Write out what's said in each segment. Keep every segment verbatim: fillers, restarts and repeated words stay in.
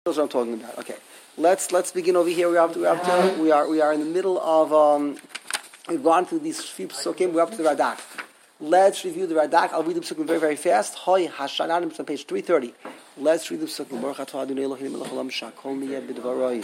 That's what I'm talking about. Okay, let's let's begin over here. We're up to, we're up to we are we are in the middle of um, we've gone through these few psukim. We're up to the Radak. Let's review the Radak. I'll read the psukim very very fast. Hoy Hashananim on page three thirty. Let's read the psukim. Baruch atah Adonai Eloheinu melech haolam shakol niyeh b'dvaroi.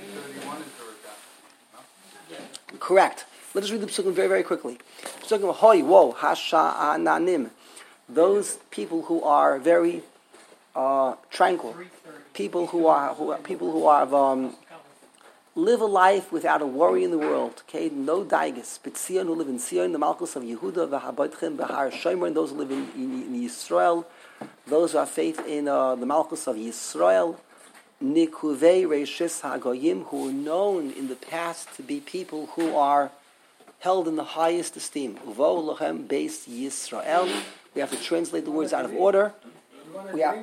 Correct. Let's just read the psukim very very quickly. Psukim Hoy Whoa Hashananim. Those people who are very uh, tranquil. People who are, who are people who are um, live a life without a worry in the world. Okay, no daigas. But Sion, who live in Sion, the Malchus of Yehuda, v'habaytchem b'har Shomer, those who live in, in, in Yisrael, those who have faith in uh, the Malchus of Yisrael, nikuvei reishis hagoyim, who are known in the past to be people who are held in the highest esteem. Uvo lochem beis Yisrael. We have to translate the words out of order. We have.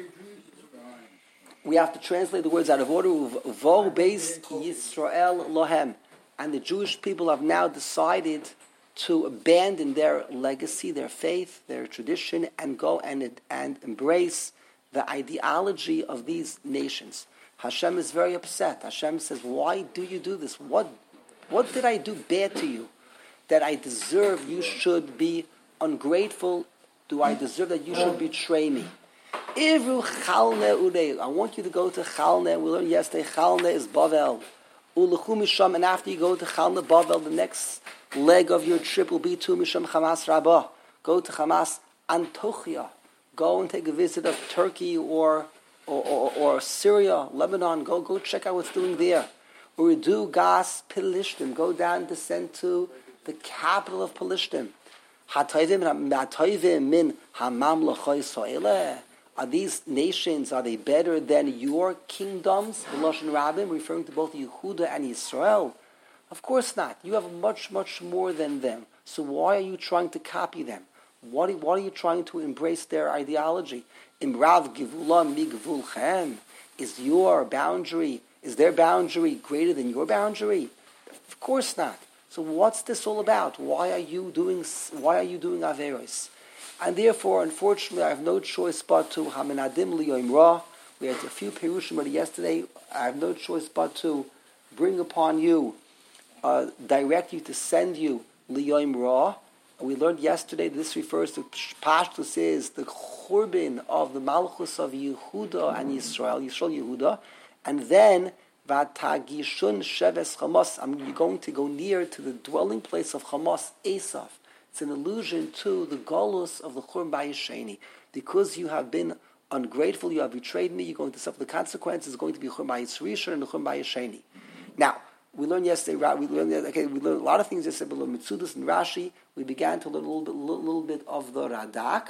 We have to translate the words out of order. Vo beis Yisrael lohem, and the Jewish people have now decided to abandon their legacy, their faith, their tradition, and go and and embrace the ideology of these nations. Hashem is very upset. Hashem says, "Why do you do this? What what did I do bad to you that I deserve? You should be ungrateful. Do I deserve that you should betray me?" Ivru Chalne Udei. I want you to go to Chalne. We learned yesterday Chalne is Bavel. Ulechu Misham, and after you go to Chalne Bavel, the next leg of your trip will be to Misham Hamas Rabbah. Go to Hamas Antochia. Go and take a visit of Turkey or or, or, or Syria, Lebanon. Go go check out what's doing there. Uridu Gas Pilishtim. Go down and descend to the capital of Pilishtim. Hatayvim Hatayvim Min Hamamlachoi Soile. Are these nations, are they better than your kingdoms? The Lashon Rabbim, referring to both Yehuda and Israel? Of course not. You have much, much more than them. So why are you trying to copy them? Why, why are you trying to embrace their ideology? Imrav Givula Migvulchem. Is your boundary, is their boundary greater than your boundary? Of course not. So what's this all about? Why are you doing, why are you doing Averos? And therefore, unfortunately, I have no choice but to Haminadim Liyoim Ra. We had a few Perushim already yesterday. I have no choice but to bring upon you, uh, direct you to send you Liyoim Ra. We learned yesterday that this refers to Pashtus is the Churban of the Malchus of Yehuda and Yisrael, Yisrael Yehuda, and then Vatagishun Sheves Hamas. I'm going to go near to the dwelling place of Hamas, Esav. It's an allusion to the Golus of the Churban Bayesheni. Because you have been ungrateful, you have betrayed me, you're going to suffer the consequences. It's going to be Churban Bayisrishon and the Churban Bayesheni. Now, we learned yesterday, we learned, okay, we learned a lot of things yesterday, but Mitzudus and Rashi, we began to learn a little bit, little, little bit of the Radak.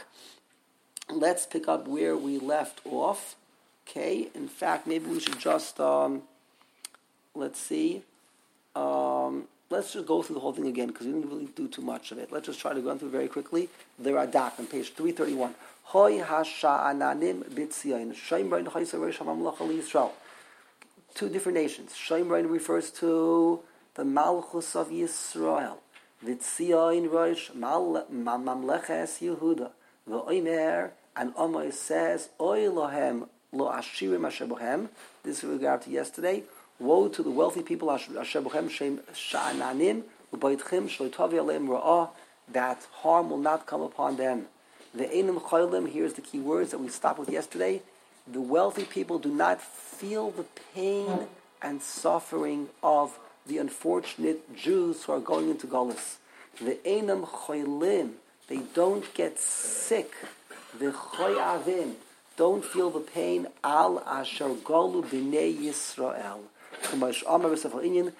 Let's pick up where we left off. Okay, in fact, maybe we should just, um, let's see, um, let's just go through the whole thing again because we didn't really do too much of it. Let's just try to go through very quickly. The Radak on page three thirty-one. Hoy hasha'ananim b'tzion. Shemrain chaysa reish hamamlach al Yisrael. Two different nations. Shemrain refers to the Malchus of Yisrael. V'tzion reish mamleches Yehuda. V'oimer, and Omar says, Oy lohem lo ashirim asher bohem. This is regard to yesterday. Woe to the wealthy people, asher bohem shem sha'ananim, u'bayitchem shloitavi aleim ra'ah, that harm will not come upon them. The einim chaylim, here's the key words that we stopped with yesterday. The wealthy people do not feel the pain and suffering of the unfortunate Jews who are going into Golus. The einim chaylim, they don't get sick. The chayavim, don't feel the pain. Al asher golu b'nei Yisrael. Nechlu.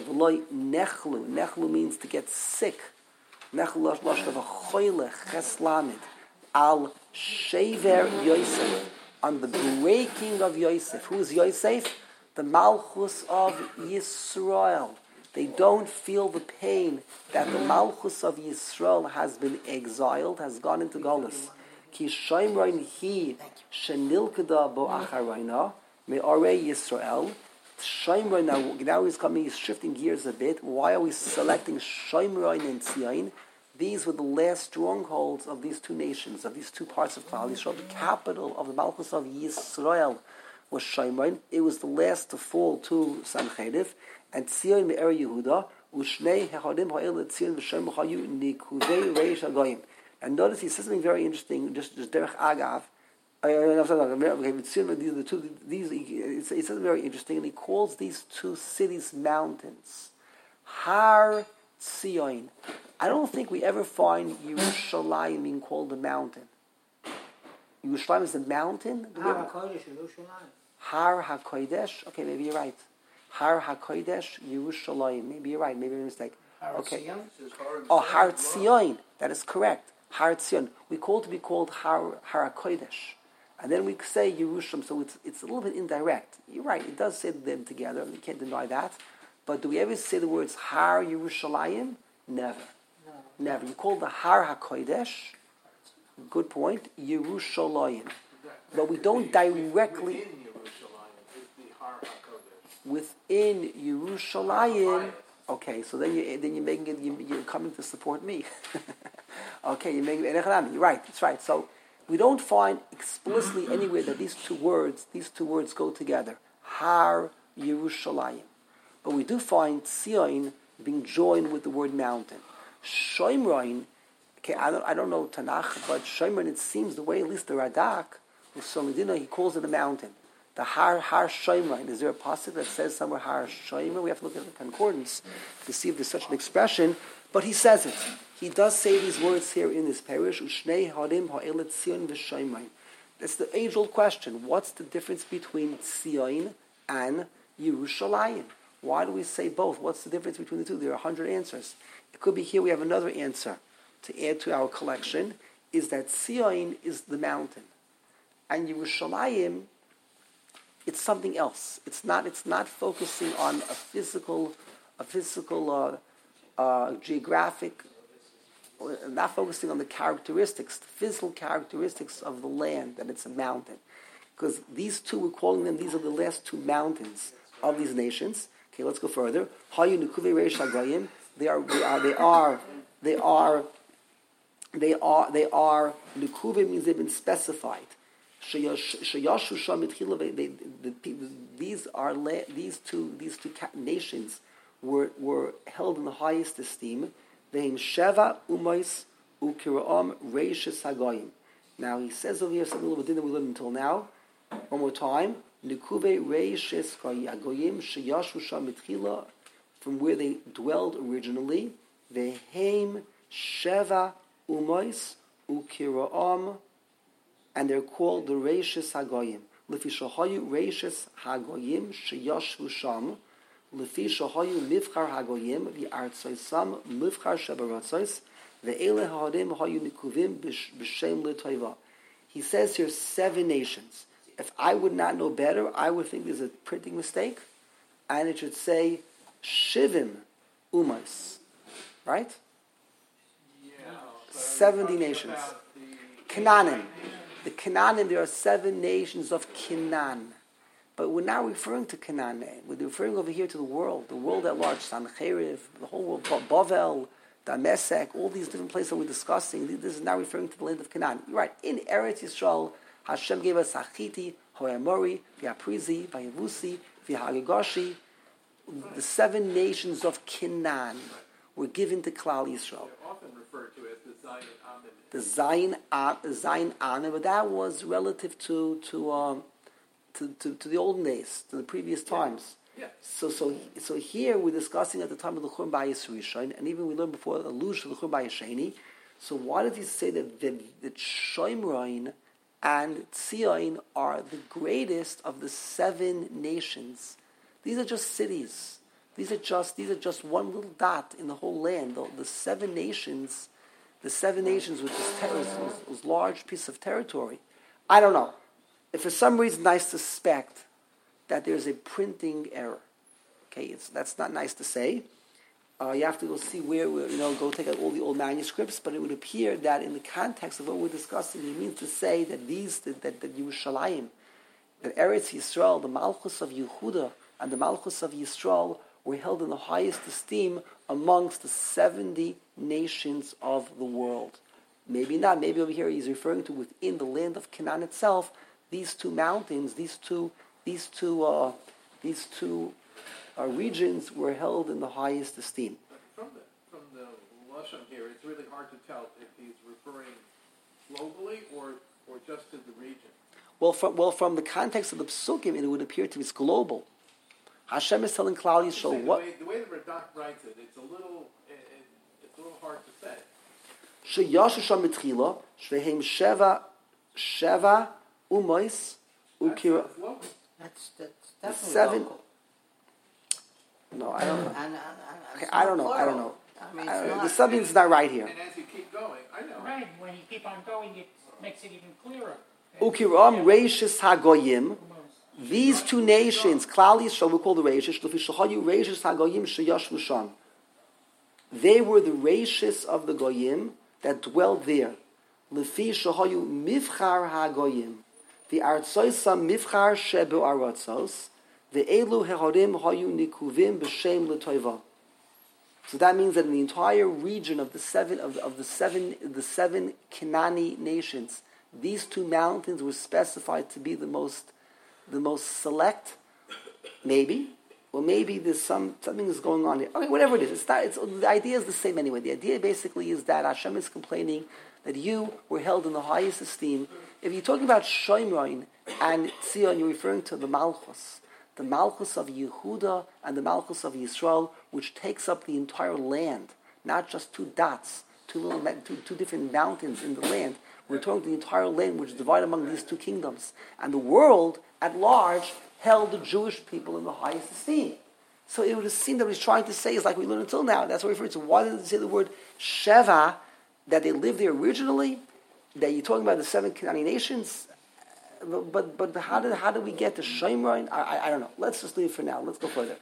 Nechlu means to get sick. Nechlu lashon of a choyle cheslamid. Al shever Yosef, on the breaking of Yosef. Who is Yosef? The Malchus of Yisrael. They don't feel the pain that the Malchus of Yisrael has been exiled, has gone into Golus. Ki shoymrein hi shenilkada bo acharayna me'arei Yisrael. Shomron, now, now he's coming, he's shifting gears a bit. Why are we selecting Shomron and Tzion? These were the last strongholds of these two nations, of these two parts of Klal Yisrael, the capital of the Malchus of Yisrael was Shimon. It was the last to fall to Sancheriv. And Tzion Me'er Yehuda, Ushnei Hechadim Ha'il Tzion V'Shem Chayu Nikuvei Reish Hagoyim. And notice he says something very interesting, just, just Derech Agav. Okay, the two, these, he says something very interesting, and he calls these two cities mountains. Har Tzion. I don't think we ever find Yerushalayim being called a mountain. Yerushalayim is a mountain? Har HaKodesh, Yerushalayim. Har HaKodesh? Okay, maybe you're right. Har HaKodesh, Yerushalayim. Maybe you're right, maybe I'm a mistake. Okay. Oh, Har Tzion. That is correct. Har Tzion. We call it to be called Har, Har HaKodesh. And then we say Yerushalayim, so it's, it's a little bit indirect. You're right, it does say them together, we can't deny that. But do we ever say the words Har Yerushalayim? Never. No. Never. You call the Har HaKodesh, good point, Yerushalayim. But we don't directly... Within Yerushalayim, okay, so then you then you're making it, you, you're coming to support me. Okay, you're making it. You're right. That's right. So we don't find explicitly anywhere that these two words, these two words go together. Har Yerushalayim, but we do find Tzion being joined with the word mountain. Shomron, okay, I don't I don't know Tanakh, but Shomron, it seems the way at least the Radak, Usamidina, he calls it a mountain. The Har Har Shomron. Is there a passage that says somewhere Har Shomron? We have to look at the concordance to see if there's such an expression. But he says it. He does say these words here in this parish. Ushnei harim ha'elet Tzion v'Shomron. That's the age-old question. What's the difference between Tzion and Yerushalayim? Why do we say both? What's the difference between the two? There are a hundred answers. It could be here we have another answer to add to our collection. Is that Tzion is the mountain, and Yerushalayim, it's something else. It's not. It's not focusing on a physical, a physical, uh, uh, geographic. Not focusing on the characteristics, the physical characteristics of the land, that it's a mountain. Because these two, we're calling them. These are the last two mountains of these nations. Okay, let's go further. Hayu Nukuvei Reish Hagoyim. They are. They are. They are. They are. They are. They are. Nukuvei means they've been specified. Sheyashu Sham Mitchila. These are these two these two nations were were held in the highest esteem. Ve'im Sheva Umais Ukiraam Reishis Hagoyim. Now he says over here something a little bit that we learned until now. One more time. Nikuvei Reishis Hagoyim Sheyashu Sham Mitchila, from where they dwelled originally. Ve'im Sheva Umais Ukiraam. And they're called the Reishis Hagoyim. Lefi shahayu Reishis Hagoyim sheyashvu sham. Lefi shahayu Mivchar Hagoyim v'artzoisam Mivchar shebaratzois ve'ele ha'adim hayu nikuvim b'shem l'toiva. He says here seven nations. If I would not know better, I would think there's a printing mistake, and it should say Shivim Umas. Right? Yeah. Seventy nations. Canaanim. The Canaanim, there are seven nations of Canaan. But we're now referring to Canaan. We're referring over here to the world, the world at large, Sancheriv, the whole world, Bavel, Damesek, all these different places that we're discussing. This is now referring to the land of Canaan. You're right. In Eretz Yisrael, Hashem gave us Hachiti, Hoemori, V'Aprizi, V'Yavusi, V'Hagigoshi. The seven nations of Canaan were given to Klal Yisrael. They're often referred to as the Zion Amen. The Zion, uh, Zion Amen, but that was relative to to, um, to to to the olden days, to the previous times. Yeah. So so so here we're discussing at the time of the Churban Bayis Rishon, and even we learned before the allusion to the Churban Bayis Sheni. So why did he say that the, the Shomron and Tzion are the greatest of the seven nations? These are just cities. These are just these are just one little dot in the whole land. The, the seven nations, the seven nations with this ter- was, was, was large piece of territory. I don't know. If for some reason I suspect that there's a printing error, okay, it's that's not nice to say. Uh, you have to go see where we you know go take out all the old manuscripts. But it would appear that in the context of what we're discussing, he means to say that these that that, that Yerushalayim, that Eretz Yisrael, the Malchus of Yehuda and the Malchus of Yisrael, were held in the highest esteem amongst the seventy nations of the world. Maybe not. Maybe over here he's referring to within the land of Canaan itself, these two mountains, these two these two, uh, these two uh, regions were held in the highest esteem. From the from the lashon here, it's really hard to tell if he's referring globally or or just to the region. Well, from well from the context of the psukim, it would appear to be it's global. Hashem is telling Klal Yisrael The what. way, the way the Radak writes it, it's a little it, it, it's a little hard to say. Sheyashu sham mitchila shvehem sheva sheva umois ukira. That's local. That's, that's The definitely seven- local. No, I don't know. And, and, and Okay, it's I not don't know. I don't plural. know. I mean, I it's don't know. not. There's something's not right here. And as you keep going, I know. Right, when you keep on going, it makes it even clearer. Ukiram reishis hagoyim. These two nations, Klal Yisrael, we call the reishis. Lefishahayu reishis hagoyim sheyashvu sham. They were the reishis of the goyim that dwelled there. Lefi shahayu mivchar hagoyim. The artsoisam mivchar shebu aratzos. The elu hehorim hayu nikuvim b'shem l'toiva. So that means that in the entire region of the seven of the, of the seven the seven Canaanite nations, these two mountains were specified to be the most the most select, maybe, or maybe there's some something is going on here. Okay, whatever it is, it's not. It's, the idea is the same anyway. The idea basically is that Hashem is complaining that you were held in the highest esteem. If you're talking about Shomron and Tzion, you're referring to the Malchus. The Malchus of Yehuda and the Malchus of Yisrael, which takes up the entire land, not just two dots, two little, two, two different mountains in the land. We're talking the entire land, which is divided among these two kingdoms, and the world at large held the Jewish people in the highest esteem. So it would seem that what he's trying to say is like we learned until now. That's what we refer to. Why did it say the word Sheva, that they lived there originally? That you're talking about the seven Canaanite nations. But but how did how did we get to Shomron? I, I I don't know. Let's just leave it for now. Let's go further.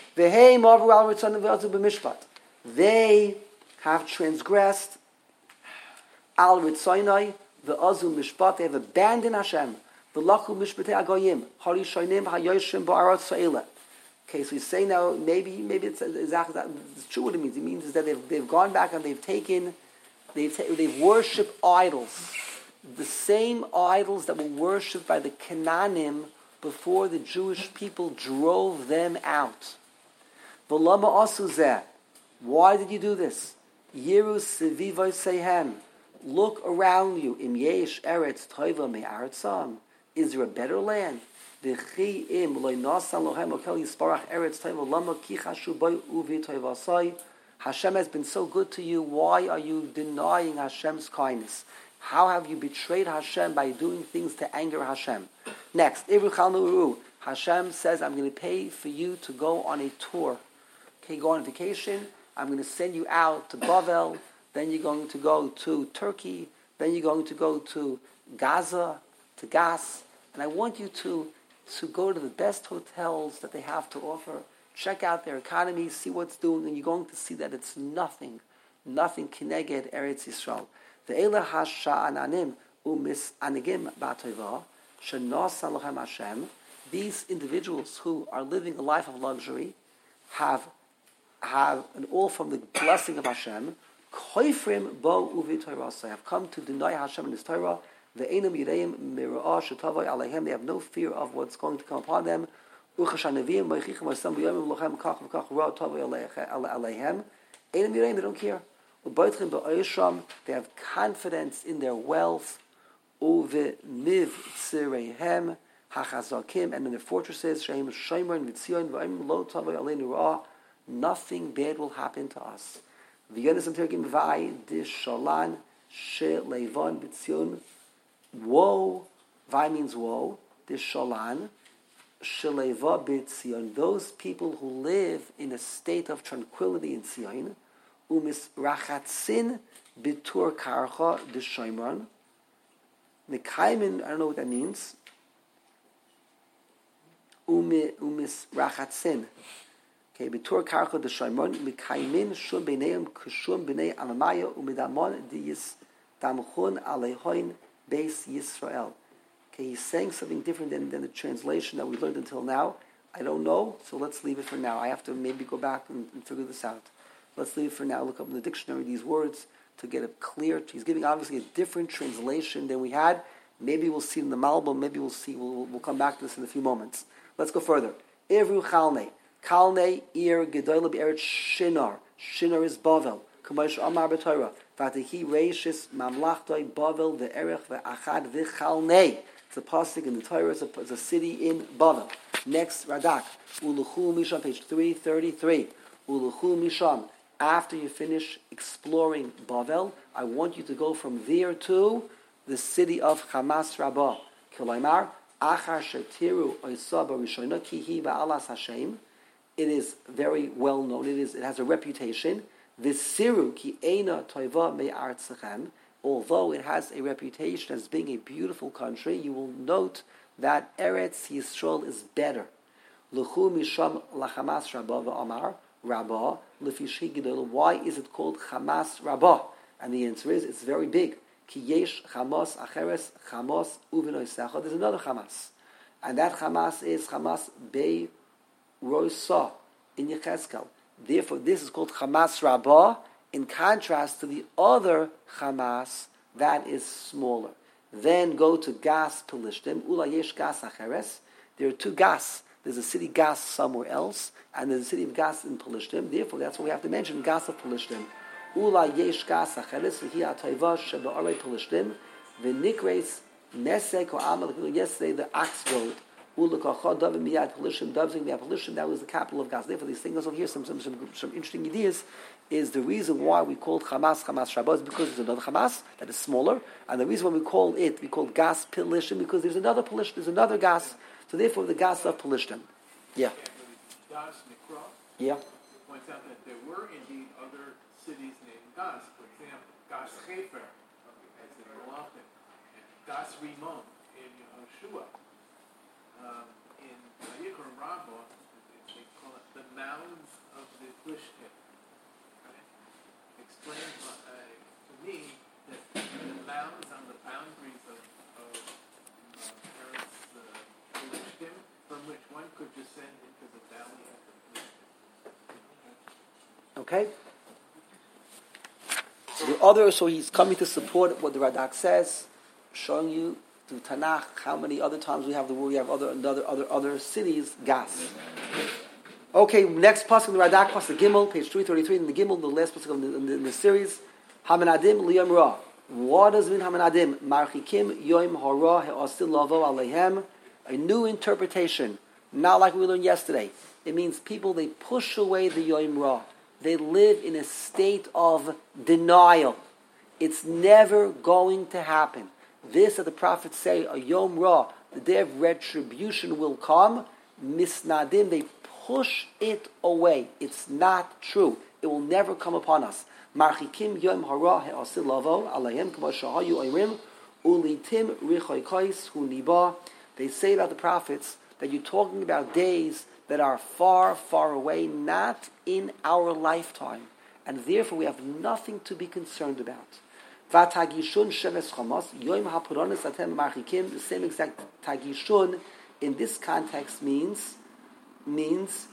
They have transgressed al ritzaynai the azu mishpat. They have abandoned Hashem. The lachu mishpatei agoyim hari shonim hayoshim ba'arat sa'ila. Okay, so he's saying now maybe maybe it's exactly that. It's true what it means. It means is that they've they've gone back and they've taken they've ta- they've worshipped idols. The same idols that were worshipped by the Canaanim before the Jewish people drove them out. V'lama asu zeh. Why did you do this? Yiru sevivay sehem. Look around you. Im yesh eretz toiva me'artzam. Is there a better land? V'chi im loy nasan lohem okel yisparach eretz toiva lama ki chashu boy uvi toivasai. Hashem has been so good to you. Why are you denying Hashem's kindness? How have you betrayed Hashem by doing things to anger Hashem? Next, Hashem says, I'm going to pay for you to go on a tour. Okay, go on vacation. I'm going to send you out to Bavel. Then you're going to go to Turkey. Then you're going to go to Gaza, to Gas. And I want you to, to go to the best hotels that they have to offer. Check out their economy, see what's doing, and you're going to see that it's nothing, nothing kineged Eretz Yisrael. Ve'ela hasha'ananim umis anigim ba'toiva shenasa lochem Hashem. These individuals who are living a life of luxury have have an all from the blessing of Hashem. Koifrim bo uvi Torah. Have come to deny Hashem and His Torah. Ve'enam yireim mira'ah shetavai aleihem. They have no fear of what's going to come upon them. Uchashanavim moichichem v'sam b'yomim lochem kach v'kach ra tavai aleihem. Enam yireim. They don't care. They have confidence in their wealth, and in their fortresses. Nothing bad will happen to us. Woe, Vai means woe. Dishalan, those people who live in a state of tranquility in Sion. Umis rachatzin bitur karcha d'shoimron. Mekaimin, I don't know what that means. Umi umis rachatzin. Okay, bitur karcha d'shoimron. Mekaimin shum b'neiim kushum b'nei alamaya umidamon diyis damchun alehoin beis Yisrael. Okay, he's saying something different than, than the translation that we learned until now. I don't know, so let's leave it for now. I have to maybe go back and, and figure this out. Let's leave it for now. Look up in the dictionary these words to get it clear. He's giving obviously a different translation than we had. Maybe we'll see in the Malbim. Maybe we'll see. We'll, we'll come back to this in a few moments. Let's go further. Ivru Chalne. Kalne ir gedoyle be'eretz Shinar. Shinar is Bavel. Kamosh Amar b'Torah. V'atehi reishis mamlachtoi Bavel ve'erech ve'achad v'chalne. It's a pasuk in the Torah. It's a, it's a city in Bavel. Next Radak. Uluchu Misham, page three thirty-three. Uluchu Misham. After you finish exploring Bavel, I want you to go from there to the city of Hamas Rabbah. Kilaymar Achar Shetiru Oisaba Rishona Kihi Ba'alas Hashem. It is very well known. It is. It has a reputation. Visiru Ki Eina Toiva Me'artzachem. Although it has a reputation as being a beautiful country, you will note that Eretz Yisrael is better. Luchu Misham LaChamas Rabbah V'Amar Rabbah Lefishi Gidol. Why is it called Hamas Rabbah? And the answer is it's very big. Ki Yesh Hamas Acheres Hamas Uvenoisecha. There's another Hamas, and that Hamas is Hamas Bei Rosa in Yechezkel. Therefore, this is called Hamas Rabbah, in contrast to the other Hamas that is smaller. Then go to Gas Pelishtim. Ula Yesh Gas Acheres. There are two Gas. There's a city Gas somewhere else, and there's a city of Gas in Pelishtim. Therefore, that's what we have to mention, Gas of Pelishtim. Ula Yesh Gas Acheres v'hi ha'toiva shebe'arei Pelishtim v'nikreis Nesek or Amal. Yesterday, the ox goad. Ula kachad David miyad Pelishtim. David miyad Pelishtim. That was the capital of Gas. Therefore, these things over here, some some some, some interesting ideas. Is the reason why we called Hamas Hamas Rabbah is because there's another Hamas that is smaller, and the reason why we call it we call Gas Pelishtim because there's another Pelishtim, there's another Gas. So therefore, the Gas of Pelishtim. Yeah. Gas Nikra Yeah. points out that there were indeed other cities named Gas. For example, Gas Chefer, as in Malachim, and Gas Rimon in Yehoshua. Um, in Vayikra Rabbah, they call it the mounds of the Plishtim. Explains uh, to me that the mounds on the boundaries of, of uh, Eretz uh, Plishtim, from which one could descend into the valley of the Plishtim. Okay. The other, so he's coming to support what the Radak says, showing you through Tanakh how many other times we have the word. We have other other other other cities, Gas. Okay, next pasuk in the Radak, pasuk Gimel, page three thirty-three in the Gimel, the last pasuk in the, in the, in the series. Hamanadim liyom ra. What does it mean, Hamanadim? Marchikim yoim hara he'asil lavo aleihem. A new interpretation, not like we learned yesterday. It means people, they push away the yoim ra. They live in a state of denial. It's never going to happen. This, that the prophets say, a yom ra, the day of retribution will come. Misnadim, they push it away. It's not true. It will never come upon us. Marchikim yom hara he'asil lavo alayim k'mo shahayu oyrim ulitim richoykos hu niba. They say about the prophets that you're talking about days that are far, far away, not in our lifetime, and therefore we have nothing to be concerned about. Vatagishun sheves chamos yom hapuronis atem marchikim. The same exact tagishun in this context means. means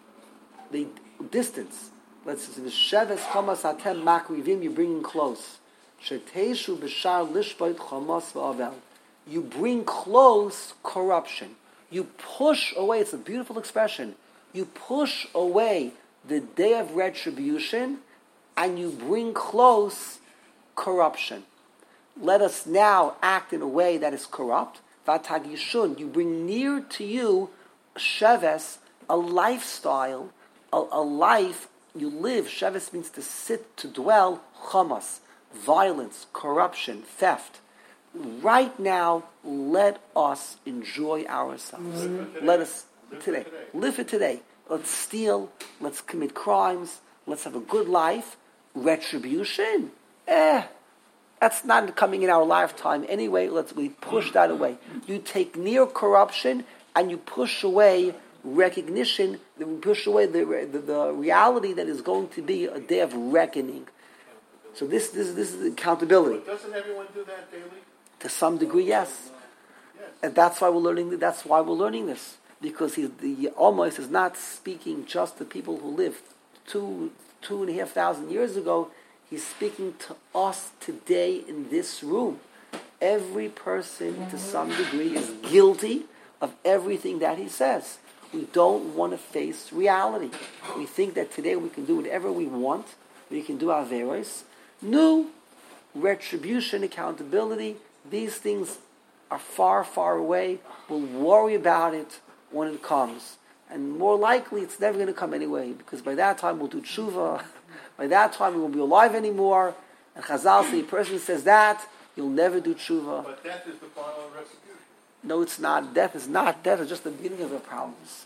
the distance. Let's say the sheves chamas atem makrivim, you're bringing close. Sheteshu b'shar lishbait chamas v'avel. You bring close corruption. You push away. It's a beautiful expression. You push away the day of retribution, and you bring close corruption. Let us now act in a way that is corrupt. Vatagishun, you bring near to you sheves, a lifestyle, a, a life you live. Sheves means to sit, to dwell. Chamas, violence, corruption, theft. Right now, let us enjoy ourselves. Mm-hmm. Let us Live today. today. Live it today. Let's steal. Let's commit crimes. Let's have a good life. Retribution, eh? That's not coming in our lifetime anyway. Let's we push that away. You take near corruption and you push away recognition. You push away the, the the reality that is going to be a day of reckoning. So this this this is accountability. But doesn't everyone do that daily? To some degree, yes. Yes. And that's why we're learning. That's why we're learning this, because he, the almost is not speaking just to people who lived two two and a half thousand years ago. He's speaking to us today in this room. every person to some degree is guilty of everything that he says. We don't want to face reality. We think that today we can do whatever we want. We can do our averos. New retribution, accountability, these things are far, far away. We'll worry about it when it comes. And more likely, it's never going to come anyway, because by that time we'll do tshuva. By that time we won't be alive anymore. And Chazal say, a person who says that, you'll never do tshuva. But death is the final retribution. No, it's not. Death is not. Death is just the beginning of the problems.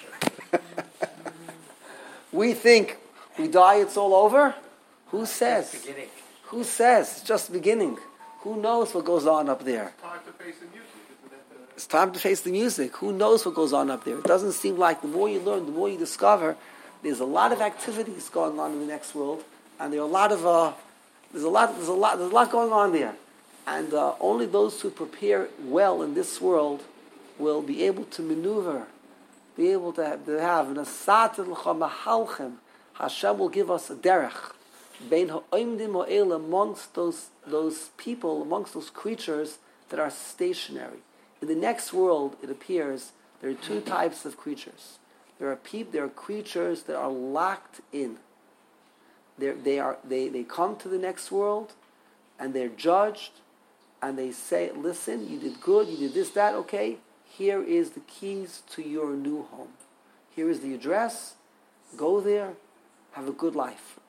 We think we die, it's all over. Who says? Who says? It's just the beginning. Who knows what goes on up there? It's time to face the music. Isn't that the... It's time to face the music. Who knows what goes on up there? It doesn't seem like the more you learn, the more you discover. There's a lot of activities going on in the next world, and there are a lot of uh, there's a lot there's a lot there's a lot going on there, and uh, only those who prepare well in this world will be able to maneuver, be able to have, to have an asat mahalchem. Hashem will give us a derech. Bein ha'oimdim ha'el, amongst those those people, amongst those creatures that are stationary. In the next world, it appears there are two types of creatures. There are people, there are creatures that are locked in. They're, they are they they come to the next world, and they're judged, and they say, "Listen, you did good, you did this, that. Okay, here is the keys to your new home. Here is the address. Go there, have a good life."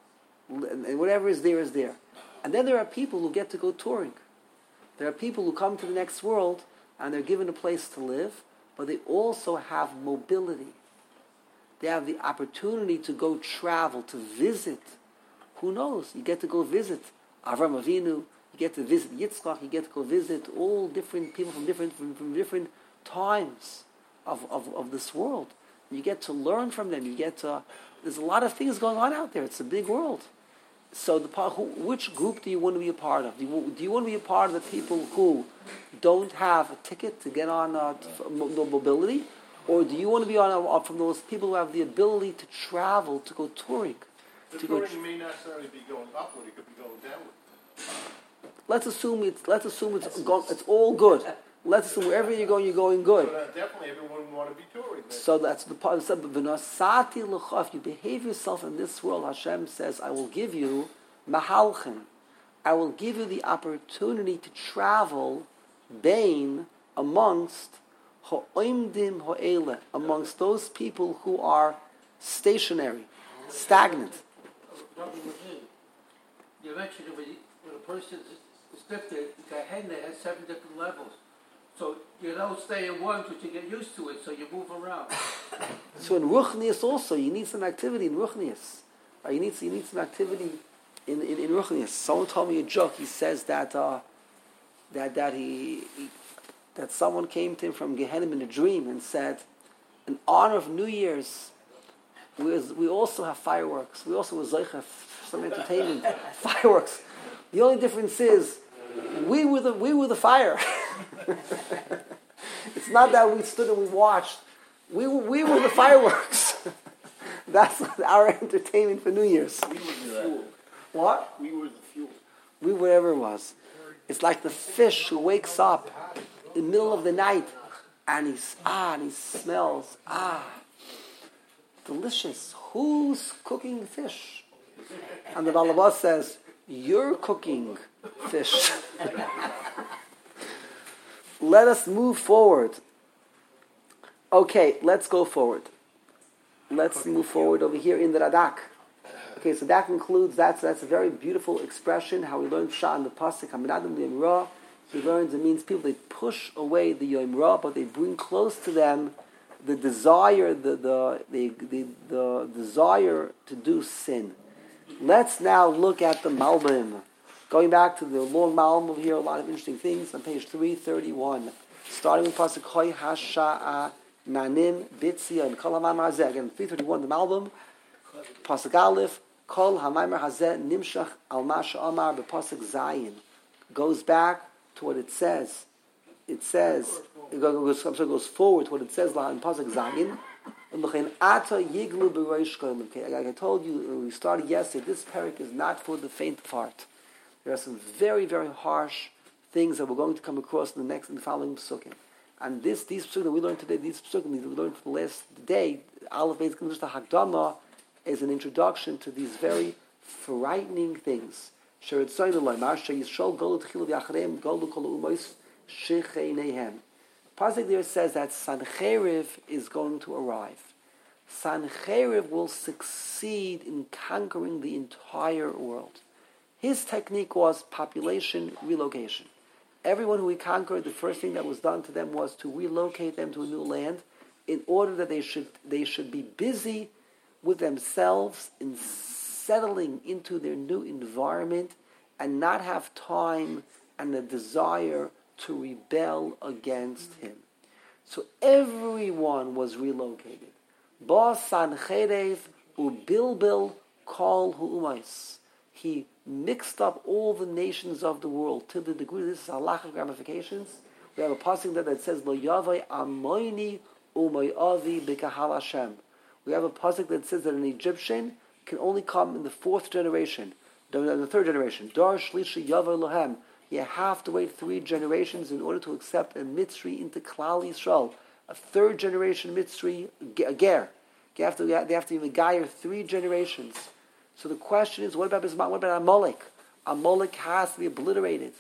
And whatever is there is there. And then there are people who get to go touring. There are people who come to the next world and they're given a place to live, but they also have mobility. They have the opportunity to go travel, to visit. Who knows? You get to go visit Avram Avinu, you get to visit Yitzchak, you get to go visit all different people from different from, from different times of, of, of this world. You get to learn from them. You get to, there's a lot of things going on out there. It's a big world. So, the who, which group do you want to be a part of? Do you, do you want to be a part of the people who don't have a ticket to get on uh, to, mobility, or do you want to be on uh, from those people who have the ability to travel, to go touring? The to touring go, may not necessarily be going upward; it could be going downward. Let's assume it's let's assume it's go, it's all good. Let's assume wherever you're going, you're going good. But uh, definitely, everyone would want to be touring. Then. So that's the part. If you behave yourself in this world, Hashem says, I will give you mahalchim. I will give you the opportunity to travel, bain, amongst ha'oimdim ha'ele, amongst those people who are stationary, stagnant. You mentioned when a person is different, Gehenna has seven different levels. So you don't stay in one, but you get used to it, so you move around. So in Ruchnius also, you need some activity in Ruchnius. Uh, you, need, you need some activity in, in, in Ruchnius. Someone told me a joke. He says that uh, that that he, he that someone came to him from Gehenna in a dream and said, in honor of New Year's, we, we also have fireworks. We also have some entertainment, fireworks. The only difference is we were the we were the fire. It's not that we stood and we watched. We were, we were the fireworks. That's our entertainment for New Year's. We were the fuel. What? We were the fuel. We whatever it was. It's like the fish who wakes up in the middle of the night and he's ah and he smells ah delicious. Who's cooking fish? And the Balabas says, "You're cooking fish." Let us move forward. Okay, let's go forward. Let's move forward over here in the Radak. Okay, so that concludes, that's that's a very beautiful expression, how we learn Pshat in the Pasuk, Haminadim Yom Ra. He learns it means people, they push away the Yom Ra, but they bring close to them the desire, the, the, the, the, the desire to do sin. Let's now look at the Malbim. Going back to the long Malbim over here, a lot of interesting things on page three thirty-one. Starting with Pasuk Hoy Hasha'a Nanim Bitzia and Kol HaMaimer Hazeh. Again, three thirty-one, the Malbim. Pasuk Aleph, Kol HaMaimer Hazeh Nimshach Al Masha Amar B'Pasuk Zayin. Goes back to what it says. It says, it goes, it goes forward to what it says in Pasuk Zayin. Like I told you when we started yesterday, this parak is not for the faint of heart. There are some very, very harsh things that we're going to come across in the next, in the following psukim. And this, these psukim that we learned today, these psukim that we learned for the last day, Aleph Beis Gimel, just a Hakdama, is an introduction to these very frightening things. Sheretzoyin Eloimar, Sheyisrael Golu Tchilu V'Acharem Golu Kol Umois Shechei Nehem. Pasuk there says that Sancheriv is going to arrive. Sancheriv will succeed in conquering the entire world. His technique was population relocation. Everyone who he conquered, the first thing that was done to them was to relocate them to a new land in order that they should they should be busy with themselves in settling into their new environment and not have time and a desire to rebel against him. So everyone was relocated. Ba Sancherev ubilbil kol hu'umais. He mixed up all the nations of the world to the degree this is halachic ramifications. We have a passage that, that says Lo Yavai Amoini Umayavi B'Kahal Hashem. We have a passage that says that an Egyptian can only come in the fourth generation, the, the third generation. Dar Shlishi Yavai Lohem. You have to wait three generations in order to accept a Mitzri into Klal Yisrael, a third generation Mitzri, a Ger. They have to, they have to be Megayer three generations. So the question is, what about Bisman? What about Amalek? Amalek has to be obliterated.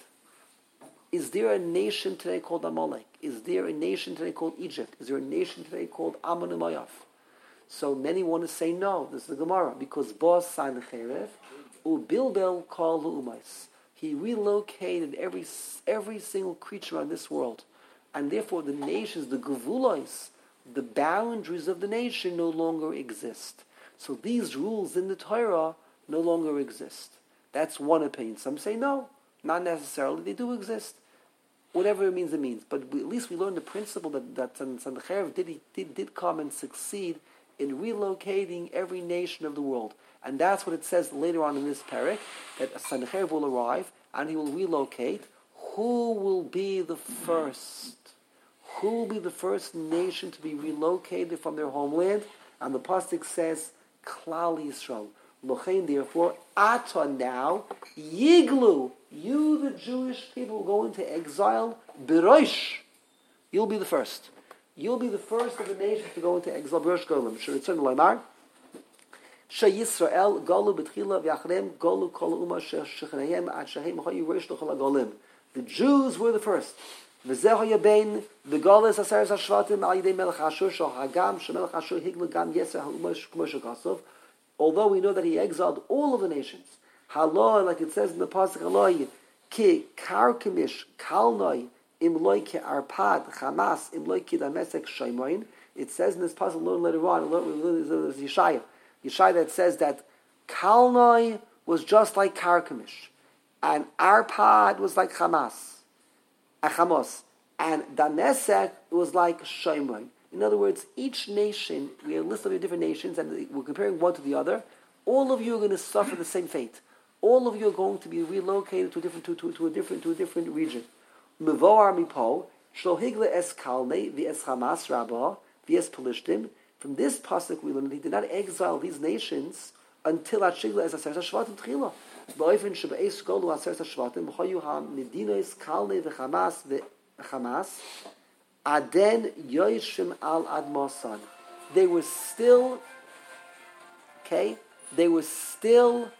Is there a nation today called Amalek? Is there a nation today called Egypt? Is there a nation today called Ammon and Moav? So many want to say no. This is the Gemara because Boaz Sancherev ubilbel kol hu'umais. He relocated every every single creature on this world, and therefore the nations, the gevulos, the boundaries of the nation no longer exist. So these rules in the Torah no longer exist. That's one opinion. Some say no, not necessarily. They do exist. Whatever it means, it means. But we, at least we learned the principle that, that Sancherev did, did, did come and succeed in relocating every nation of the world. And that's what it says later on in this parak, that Sancherev will arrive and he will relocate. Who will be the first? Who will be the first nation to be relocated from their homeland? And the pasuk says, Klal Yisrael. Lochein, therefore, Ata now, Yiglu, you the Jewish people go into exile, Berosh, you'll be the first. You'll be the first of the nations to go into exile, Berosh Golim. Sheritzon Loimar, She Yisrael, Golu B'tchila, V'achrem, Golu Kol Uma Shechanayim, Ad Shehem Hayu Rosh L'chol HaGolim. The Jews were the first. V'zeho Yabein, V'goles Aseres HaShvatim, Al Yidei Melech Ashur, Shal Hagam, Shemelech Ashur, Higla Gam Yeser HaUma Shkmo Shekasov. Although we know that he exiled all of the nations. Halo, like it says in the Pasuk, Halo, Ki Karkemish, Kalnoi, Imloi Ki Arpad, Hamas, Imloi Ki Damesek Shaimoin. It says in this Pasuk, learn later on, there's Yeshaya. Yeshaya that says that Kalnoi was just like Karkemish, and Arpad was like Hamas, Achamos, and Damesek was like Shaimoin. In other words, each nation, we have a list of different nations, and we're comparing one to the other. All of you are going to suffer the same fate. All of you are going to be relocated to a different to, to, to a different to a different region. Mevoar mipo shlohigle es kalne v'es Hamas rabba v'es Pelishtim. From this pasuk we learn that he did not exile these nations until Atshigla es Aseres HaShvatim tchila. Ba'ofen shebe'es golu Aseres HaShvatim b'choyu ha-medinos kalne v'Hamas v'Hamas. Aden Yoshim al Admasan. They were still, okay, they were still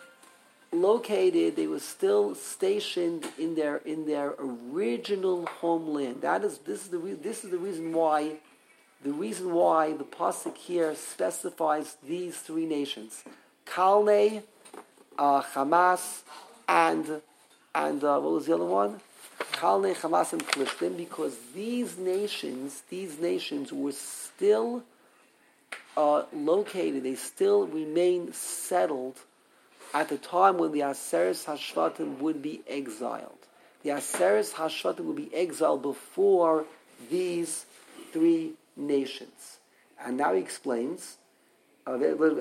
located, they were still stationed in their in their original homeland. That is this is the re- this is the reason why the reason why the pasuk here specifies these three nations: Kalne, uh, Hamas, and and uh, what was the other one? Kalne, Hamas, and Pelishtim, because these nations, these nations were still uh, located, they still remain settled at the time when the Aseres HaShvatim would be exiled. The Aseres HaShvatim would be exiled before these three nations. And now he explains, Uh,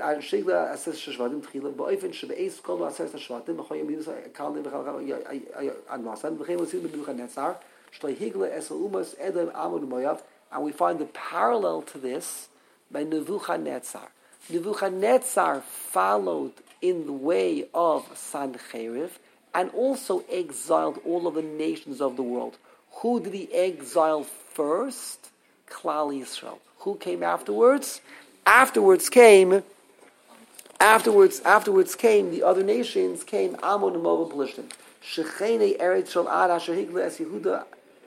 and we find the parallel to this by Nebuchadnezzar. Nebuchadnezzar followed in the way of Sancheriv, and also exiled all of the nations of the world. Who did he exile first? Klal Yisrael. Who came afterwards? Afterwards came, afterwards, afterwards came the other nations. Came Ammon and Moab and Plishtim. Shechenei Eretz Shel Ad Asher Higla Es Yehuda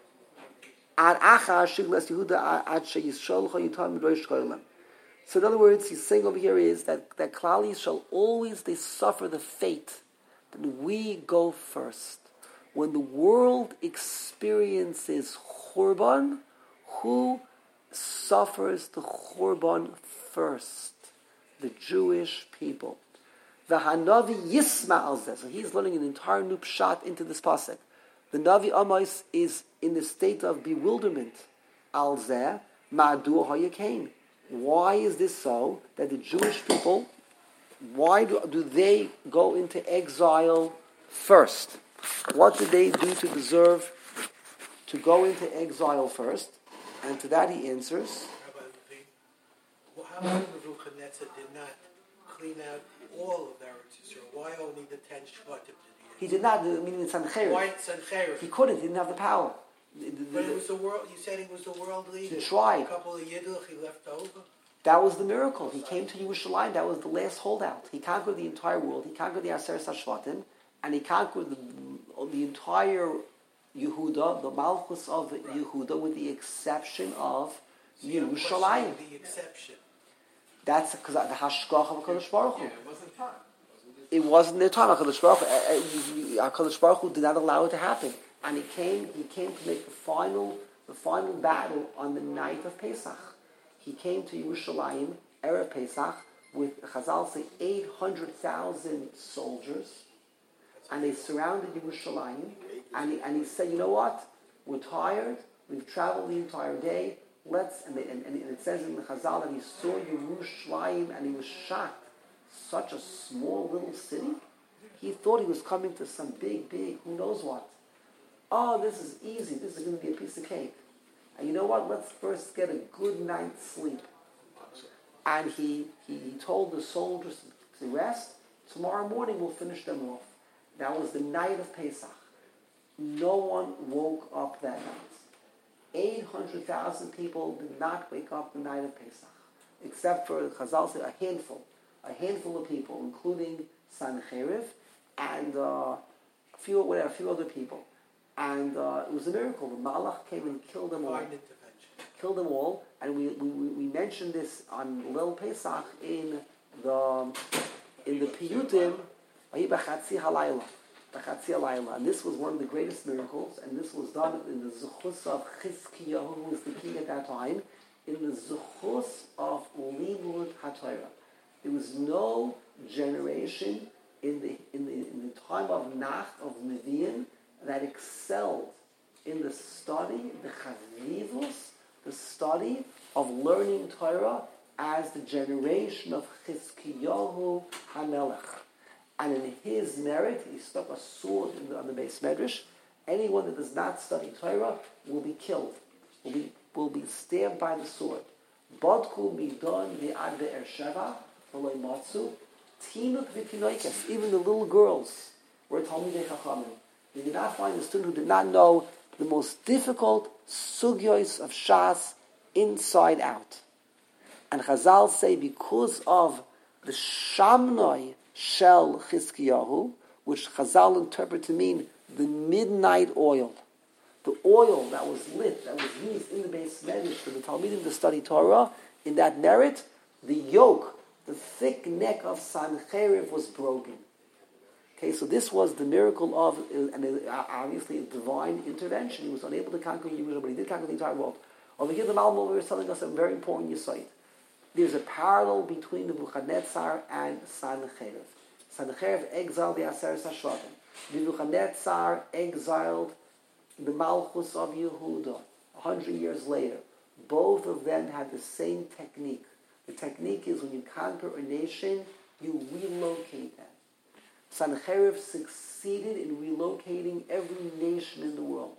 Ad Achar Shigla Es Yehuda Ad She Yisrael Chayitam Rosh Cholam. So in other words, he's saying over here is that that Klal Yisrael always they suffer the fate that we go first. When the world experiences Churban, who suffers the Churban first? The Jewish people. The Hanavi Yisma al Zeh. So he's learning an entire new pshat into this pasuk. The Navi Amos is in the state of bewilderment. Al Zeh Ma'adu Hayakain. Why is this so? That the Jewish people, why do, do they go into exile first? What did they do to deserve to go into exile first? And to that he answers. Well, how about Nebuchadnezzar did not clean out all of Eretz Yisrael? Why only the ten Shvatim did he? He did not, meaning Sancherib. Why Sancherib? He couldn't, he didn't have the power. The, the, But it was the world, you said he was the world leader. He tried. A couple of Yidduch he left over. That was the miracle. He came to Yerushalayim. That was the last holdout. He conquered the entire world. He conquered the Aseret HaShvatim, and he conquered the, the entire Yehuda, the Malchus of Yehuda, with the exception of Yerushalayim. The exception. That's because the Hashgacha of HaKadosh Baruch Hu. Yeah, it wasn't time. It wasn't their time. HaKadosh Baruch Hu, HaKadosh Baruch Hu did not allow it to happen, and he came. He came to make the final, the final battle on the night of Pesach. He came to Yerushalayim, Erev Pesach, with Chazal say eight hundred thousand soldiers, and they surrounded Yerushalayim, and he, and he said, you know what, we're tired, we've traveled the entire day, let's, and, they, and, and it says in the Chazal that he saw Yerushalayim and he was shocked. Such a small little city? He thought he was coming to some big, big, who knows what. Oh, this is easy, this is going to be a piece of cake. And you know what? Let's first get a good night's sleep. And he, he, he told the soldiers to rest. Tomorrow morning we'll finish them off. That was the night of Pesach. No one woke up that night. eight hundred thousand people did not wake up the night of Pesach. Except for, Chazal said, a handful. A handful of people, including Sancherib and uh, a few, whatever, a few other people. And uh, it was a miracle. The Malach came and killed them all. Killed them all. And we, we, we mentioned this on Lil Pesach in the in the Piyutim. B'chatzi halayla. B'chatzi halayla. And this was one of the greatest miracles. And this was done in the Zuchus of Chizkiyahu, who was the king at that time. In the Zuchus of Limud HaTorah. There was no generation in the in the in the time of Nach of Nevi'im that excelled in the study, the chavivus, the study of learning Torah as the generation of Chizkiyahu HaMelech. And in his merit, he stuck a sword in the, on the base medrash. Anyone that does not study Torah will be killed, will be will be stabbed by the sword. Bodku midon v'ad be'er sheva v'loy matzu tinuk v'tinoikes. Even the little girls were talmidei chachamim. They did not find a student who did not know the most difficult sugyos of Shas inside out. And Chazal say because of the Shamnoi Shel Chizkiyahu, which Chazal interpret to mean the midnight oil, the oil that was lit, that was used in the base medrash for the Talmidim to study Torah, in that merit, the yoke, the thick neck of Sancherib was broken. Okay, so this was the miracle of, and obviously a divine intervention. He was unable to conquer Yerushalayim, but he did conquer the entire world. Over here, the Malmo is telling us a very important insight. There's a parallel between Nebuchadnezzar and Sancherib. Sancherib exiled the Aseret HaShvatim. Nebuchadnezzar exiled the Malchus of Yehuda a hundred years later. Both of them had the same technique. The technique is when you conquer a nation, you relocate them. Sancherib succeeded in relocating every nation in the world.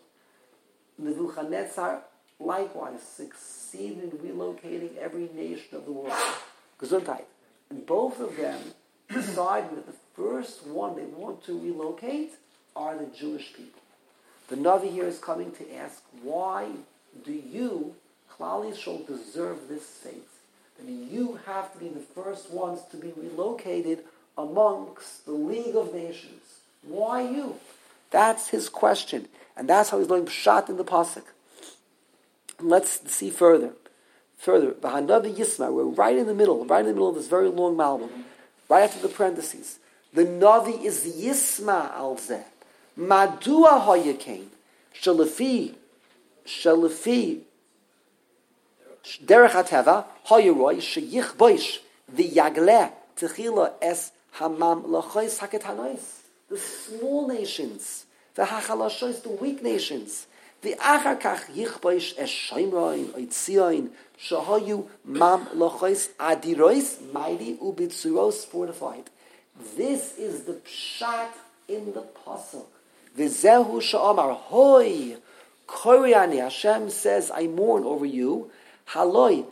Nebuchadnezzar likewise succeeded in relocating every nation of the world. Gesundheit. And both of them decided that the first one they want to relocate are the Jewish people. The Navi here is coming to ask, why do you, Klal Yisrael, deserve this fate? That you have to be the first ones to be relocated amongst the League of Nations. Why you? That's his question. And that's how he's learning Pshat in the Pasuk. Let's see further. Further, the Hanavi Yisma, we're right in the middle, right in the middle of this very long Malbim, right after the parentheses. The Navi is Yisma al Zeh. Madua Hayakain. Shalafi. Shalafi. Derech HaTeva. Hayaroi. Sheyich Boish. The Yagleh. Techila es Hamam Lachois Haketanois. The small nations. The Hachalashois, the weak nations. The Achar Kach Yichboish es Shaimroin. Oitzion. Shahayu Mam Lachois Adirois. Mighty Ubitsuros fortified. This is the pshat in the pasuk. V'zehu sha'amar hoi koryani. Hashem says, I mourn over you. Haloi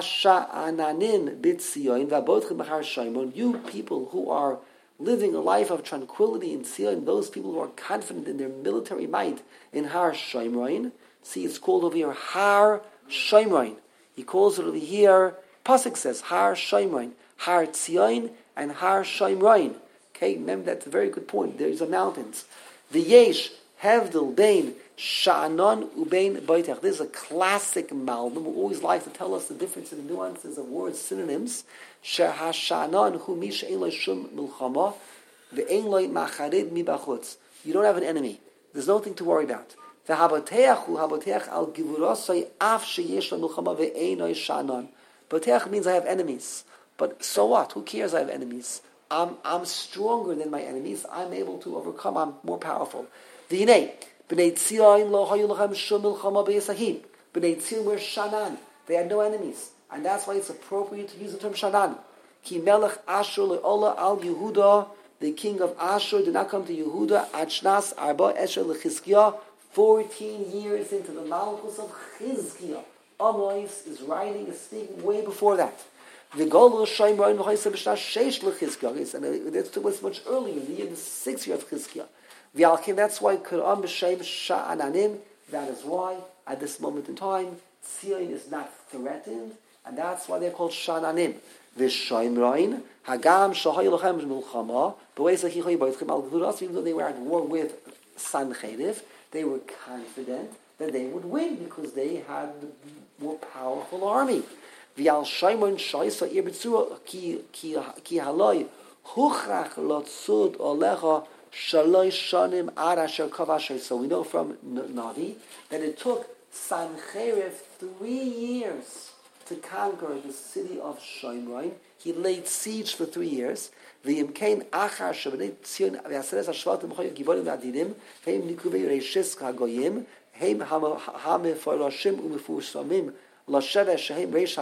hasha'ananim b'tzion v'abotchem b'char shaimon. You people who are living a life of tranquility in Tzion, those people who are confident in their military might in Har Shaimroin. See, it's called over here Har Shaimroin. He calls it over here. Pasuk says Har Shaimroin, Har Tzion, and Har Shaimroin. Okay, remember that's a very good point. There's a mountains. The Yesh Hevdil Bein Sha'anon Ubein Boitech. This is a classic Malbim who always likes to tell us the difference in the nuances of words, synonyms. Sher HaSha'anon Hu Mish Ein Lo Shum Milchama Ve'ein Lo Macharid Mi Bachutz. You don't have an enemy. There's nothing to worry about. Ve'haboteach Hu Haboteach Al Givurosai Af Sheyesh Lo Milchama Ve'ein Lo Sha'anon. Boteach means I have enemies. But so what? Who cares I have enemies? I'm, I'm stronger than my enemies. I'm able to overcome. I'm more powerful. V'hinei, b'nei Tzion lo hayu lachem shum milchama b'yisahim. B'nei Tzion were Shanan. They had no enemies. And that's why it's appropriate to use the term Shanan. Ki melech Ashur le'ola al Yehuda. The king of Ashur did not come to Yehuda. Ad shnas arba esher lechizkiah. Fourteen years into the Malchus of Chizkiah. Amos is writing, is speaking way before that. The goal of Shaimroin v'hoysa b'shnas sheish lechizkiah, and that was much earlier, the year the sixth year of Chizkiah. V'alkin, that's why Quran b'shem sha'ananim. That is why at this moment in time Tzion is not threatened, and that's why they're called sha'ananim. V'shaimroin hagam shahay lochem milchama b'weisa hichoy b'yitchem al gvuras. Even though they were at war with Sancheriv, they were confident that they would win because they had a more powerful army. V'al Shaimon Shaisa Irbitzua ki ki ki haloi huchrach lotzud olecha shaloi shanim ad asher kavashay. So we know from Navi that it took Sancheriv three years to conquer the city of Shaimroin. He laid siege for three years. V'imkein achar shabnei Tzion v'aseres hashvatim choy givorim v'adidim heim nikuvei reishis hagoyim heim hameforashim u'mefursamim. They were known to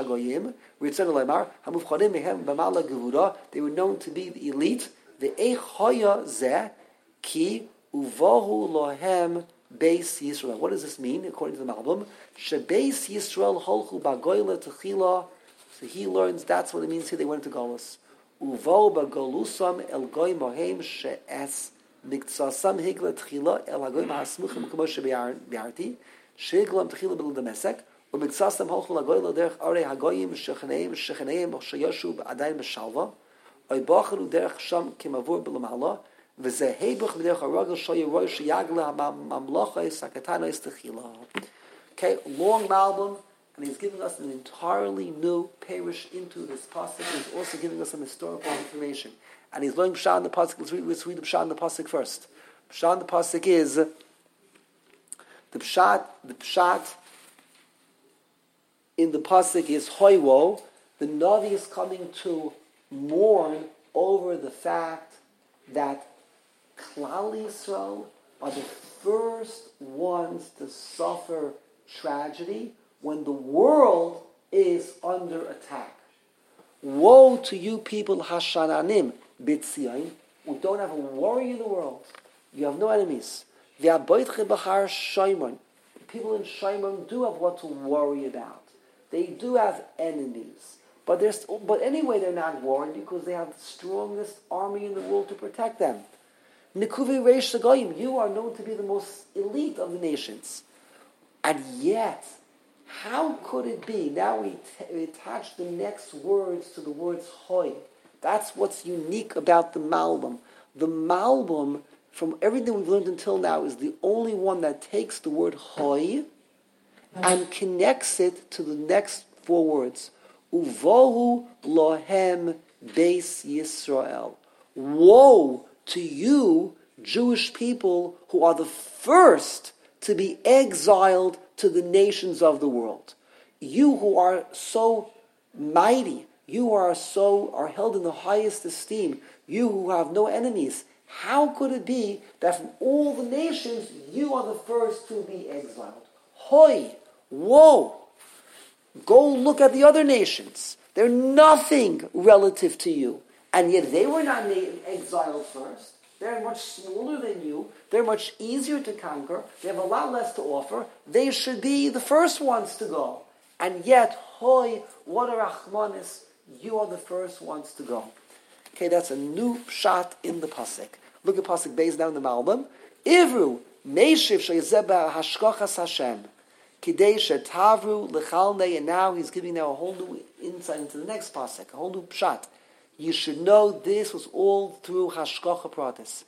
be the elite. The ki uvahu lohem beis Yisrael. What does this mean? According to the Malbim, shebeis Yisrael holchu bagoyle techila. So he learns that's what it means here. They went to Golus. Uvahu bagolusam el goy mohem she'es miktsasam higla techila el hagoy mahasmuchim kamo shebe'arti she'iglam techila b'l demesek. ובקצסתם הולכו לגוילו דרך ערי הגויים שכניהם שכניהם שישו עדיין בשלווה או בחרו דרך שם כמעבור בלמעלה וזה היבוך בדרך הרגל שירוי שיגלה הממלכה הקטנה תחילה. Okay, long Malbim, and he's giving us an entirely new parish into this pasuk. He's also giving us some historical information. And he's learning Pshat in the pasuk. Let's read, let's read the Pshat in the pasuk first. Pshat in the pasuk is the Pshat, the Pshat in the pasuk is Hoiwo. The Navi is coming to mourn over the fact that Klal Yisrael are the first ones to suffer tragedy when the world is under attack. Woe to you people Hashananim B'tzion, who don't have a worry in the world. You have no enemies. V'aboitche b'char Shaimon. People in Shaimon do have what to worry about. They do have enemies. But, but anyway, they're not worried because they have the strongest army in the world to protect them. Nikuvi Reish Sagoyim, you are known to be the most elite of the nations. And yet, how could it be? Now we, t- we attach the next words to the words Hoy. That's what's unique about the Malbim. The Malbim, from everything we've learned until now, is the only one that takes the word Hoy and connects it to the next four words. Uvohu lohem beis Yisrael. Woe to you, Jewish people, who are the first to be exiled to the nations of the world. You who are so mighty, you who are so are held in the highest esteem, you who have no enemies, how could it be that from all the nations you are the first to be exiled? Hoy, woe! Go look at the other nations. They're nothing relative to you. And yet they were not exiled first. They're much smaller than you. They're much easier to conquer. They have a lot less to offer. They should be the first ones to go. And yet, hoy, what a rachmanis, you are the first ones to go. Okay, that's a new shot in the pasuk. Look at pasuk based down in the Malbim. Ivru, meishiv sheyezeba hashkochas Hashem. Kidei shetavru lechalnei. And now he's giving now a whole new insight into the next pasuk, a whole new shot. You should know this was all through Hashkocha Pratis.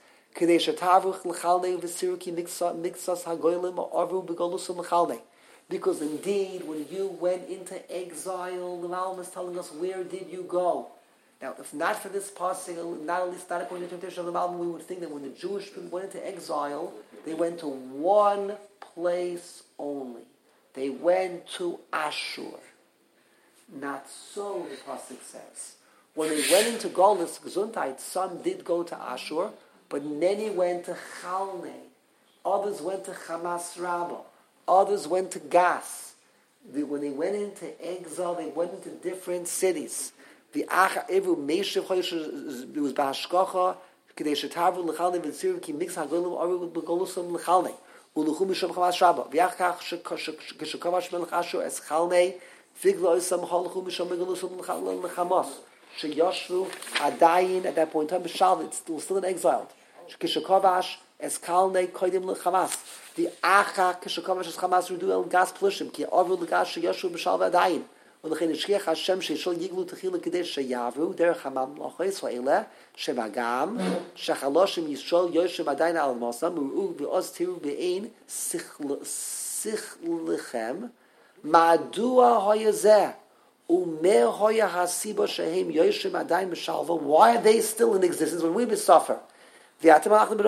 Because indeed, when you went into exile, the Malbim is telling us, where did you go? Now, if not for this passage, not at least not according to the interpretation of the Malbim, we would think that when the Jewish people went into exile, they went to one place only. They went to Ashur. Not so, the passage says. When they went into Golus, Gesundheit, some did go to Ashur, but many went to Chalne. Others went to Hamas Rabbah. Others went to Gas. The, when they went into exile, they went into different cities. The Acha Evu Meishiv Choyesh, it was Bahashkocha, Kedei Shetavru L'Chalne V'Tzirim Ki Mix HaGolim Aru B'Golusum L'Chalne Uluchum Mishom Hamas Rabbah V'Yachkach Shekavash Melech Ashur Es Chalne Figlo Isam Chalchum Mishom B'Golusum L'Chamas Sheyashvu Adayin at that point in time, B'Shalv, it's still, still in exile. Kishakavash Eskalne Koidim L'Chamas. The Acha Kishakavash Eschamas Rudu El Gas Plushim Ki Avru L'Gas Sheyashvu B'Shalv Adayin. U'Lechin Yishkiach Hashem Sheyshol Yiglu Techila Kadesh Sheyavru Derech Hamam L'Chois Va'ele Shevagam Shechaloshim Yishol Yoshim Adayin Al Mosam U'U B'Oz Tiru B'Ein Sichlichem Ma'adua Hoyazeh. Why are they still in existence when we suffer? With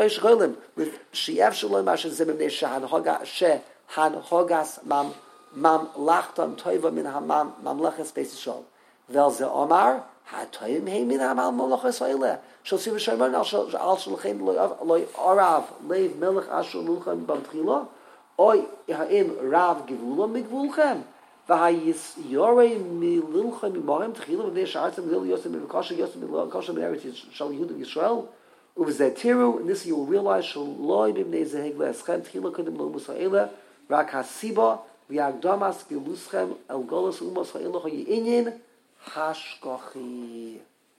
mam lachtam toiva min hamam mamlechas beis Yisrael. Vel ze omar hatoyim heim min hamam mamlechas oile. Shal siv shayman al shal al shalchem loy arav leiv melech ashur lulchem bamtchila oy haim rav gevula migvulchem v'hayis yorei milulchem mimarim tchila v'nei sha'atzim lil yosem v'kasha yosem v'kasha v'eretz shal Yehuda Yisrael uv'zetiru, and this you will realize shal loy b'mnei zeheg le'eschem tchila kodim lo musa rak hasiba v'yagdamas giluschem el golos umos ha'ilach ha'yinin hashkochi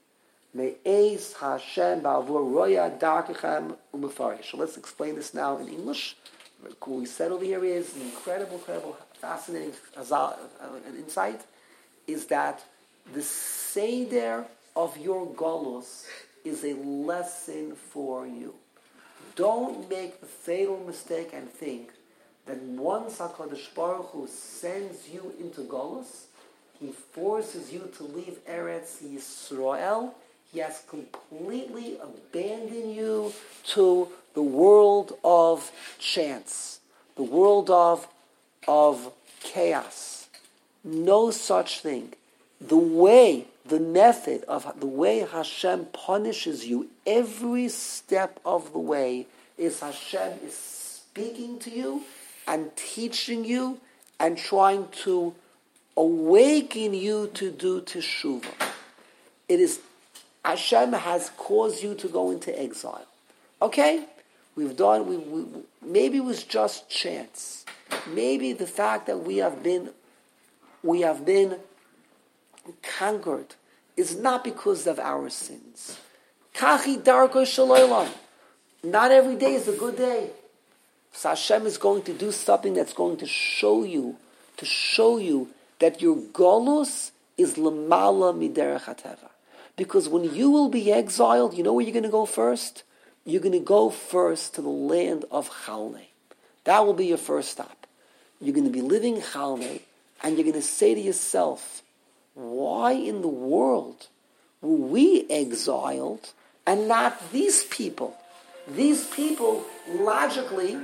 me'ez Hashem ba'avur roya darkechem umefarish. So let's explain this now in English. What cool we said over here is an incredible, incredible, fascinating uh, an insight is that the seder of your golos is a lesson for you. Don't make the fatal mistake and think that once HaKadosh Baruch Hu sends you into Golus, He forces you to leave Eretz Yisrael. He has completely abandoned you to the world of chance, the world of, of chaos. No such thing. The way, the method of the way Hashem punishes you every step of the way is Hashem is speaking to you and teaching you and trying to awaken you to do teshuvah. It is Hashem has caused you to go into exile. Okay, we've done. We, we maybe it was just chance. Maybe the fact that we have been we have been conquered is not because of our sins. Kachi darko shalolam. Not every day is a good day. So Hashem is going to do something that's going to show you, to show you that your golus is lamala miderech hateva. Because when you will be exiled, you know where you're going to go first? You're going to go first to the land of Chalnei. That will be your first stop. You're going to be living in Chalnei, and you're going to say to yourself, why in the world were we exiled and not these people? These people, logically,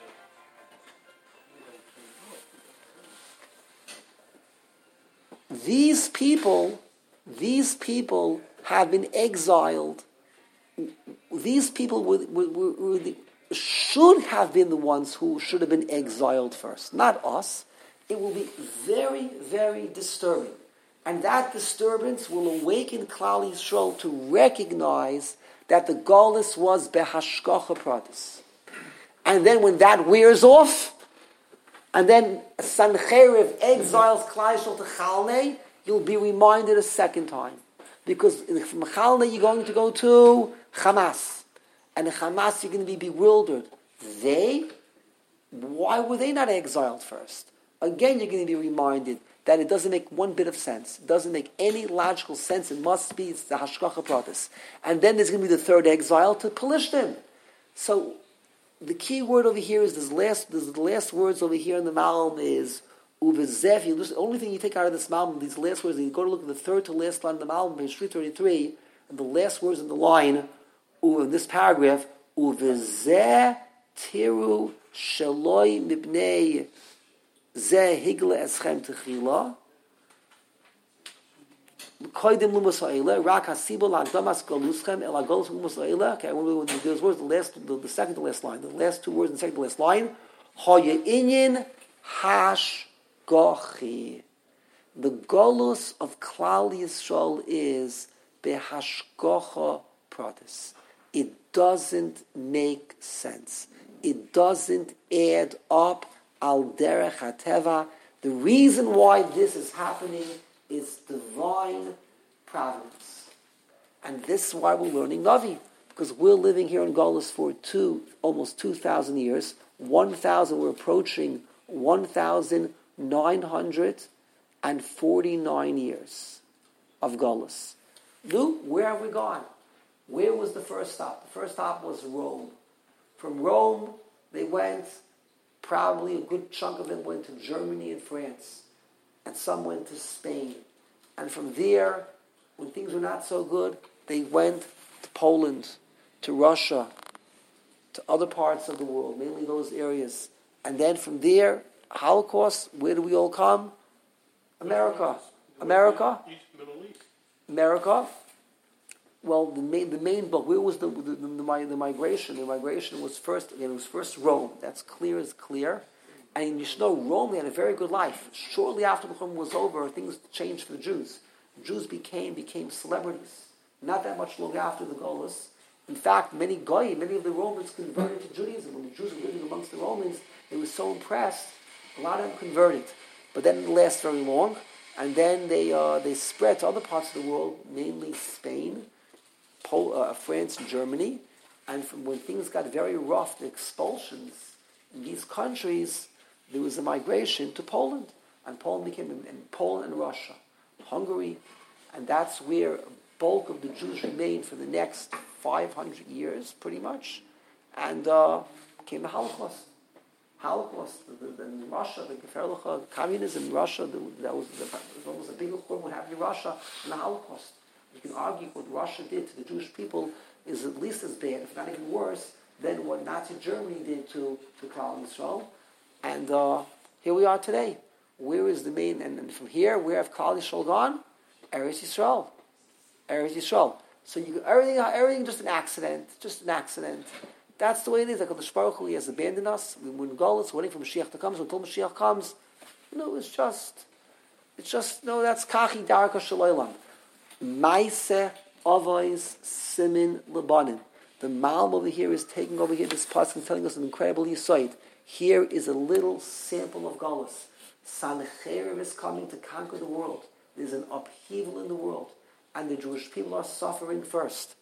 these people, these people have been exiled. These people were, were, were, were the, should have been the ones who should have been exiled first, not us. It will be very, very disturbing. And that disturbance will awaken Klal Yisrael to recognize that the Golus was behashgacha pratis. And then when that wears off, and then Sancheriv exiles Klal Yisrael to Chalnei, you'll be reminded a second time. Because from Chalnei you're going to go to Hamas. And in Hamas you're going to be bewildered. They? Why were they not exiled first? Again, you're going to be reminded that it doesn't make one bit of sense. It doesn't make any logical sense. It must be, it's the Hashgacha Pratis. And then there's going to be the third exile to Pelishtim. So the key word over here is this last, this the last words over here in the Malm is Uvezef. You listen, the only thing you take out of this Malm, these last words, and you go to look at the third to last line of the Malm, page three thirty-three, and the last words in the line, in this paragraph, Uvezeh tiru shaloi mibnei Zeh higle eschem techila. Koidim lumus ha'ila. Rak hasibo la'agdamas galuschem el agolus lumus ha'ila. Okay, when those words, the last, the, the second to last line, the last two words in the second to last line. Ha'ya inyin hash gochi. The golus of Klal Yisrael is behashgocha pratis. It doesn't make sense. It doesn't add up. Al derech hateva. The reason why this is happening is divine providence, and this is why we're learning Navi, because we're living here in Golus for two, almost two thousand years. One thousand, we're approaching one thousand nine hundred and forty-nine years of Golus. Luke, where have we gone? Where was the first stop? The first stop was Rome. From Rome, they went. Probably a good chunk of them went to Germany and France, and some went to Spain. And from there, when things were not so good, they went to Poland, to Russia, to other parts of the world, mainly those areas. And then from there, Holocaust, where do we all come? America. America? America. Well, the main, the main book, where was the the, the, the the migration? The migration was first, again, it was first Rome. That's clear as clear. And you should know, Rome, they had a very good life. Shortly after the Rome was over, things changed for the Jews. Jews became became celebrities. Not that much long after the Golus. In fact, many Goyim, many of the Romans converted to Judaism. When the Jews were living amongst the Romans, they were so impressed, a lot of them converted. But that didn't last very long. And then they uh, they spread to other parts of the world, mainly Spain, Pol- uh, France, and Germany. And from when things got very rough, the expulsions in these countries, there was a migration to Poland. And Poland became, and Poland and Russia, Hungary, and that's where a bulk of the Jews remained for the next five hundred years, pretty much. And uh, came the Holocaust. Holocaust, the, the, in Russia, the Geferlicha, communism in Russia, the, that was, the, was almost a bigger problem what happened in Russia than the Holocaust. You can argue what Russia did to the Jewish people is at least as bad, if not even worse, than what Nazi Germany did to, to Klal Yisrael. And uh, here we are today. Where is the main, and, and from here, where have Klal Yisrael gone? Eretz Yisrael. Eretz Yisrael. So you, everything, everything just an accident, just an accident. That's the way it is. Like the Baruch Hu, He has abandoned us. We're in Golus, waiting for Mashiach to come. So until Mashiach comes, no, it's just, it's just, no, that's Kachi Darka Shaloilam. Maise Avos Simin Lebanon. The Malm over here is taking over here this pasuk and telling us an incredible insight. Here is a little sample of Golus. Sancheriv is coming to conquer the world. There's an upheaval in the world. And the Jewish people are suffering first.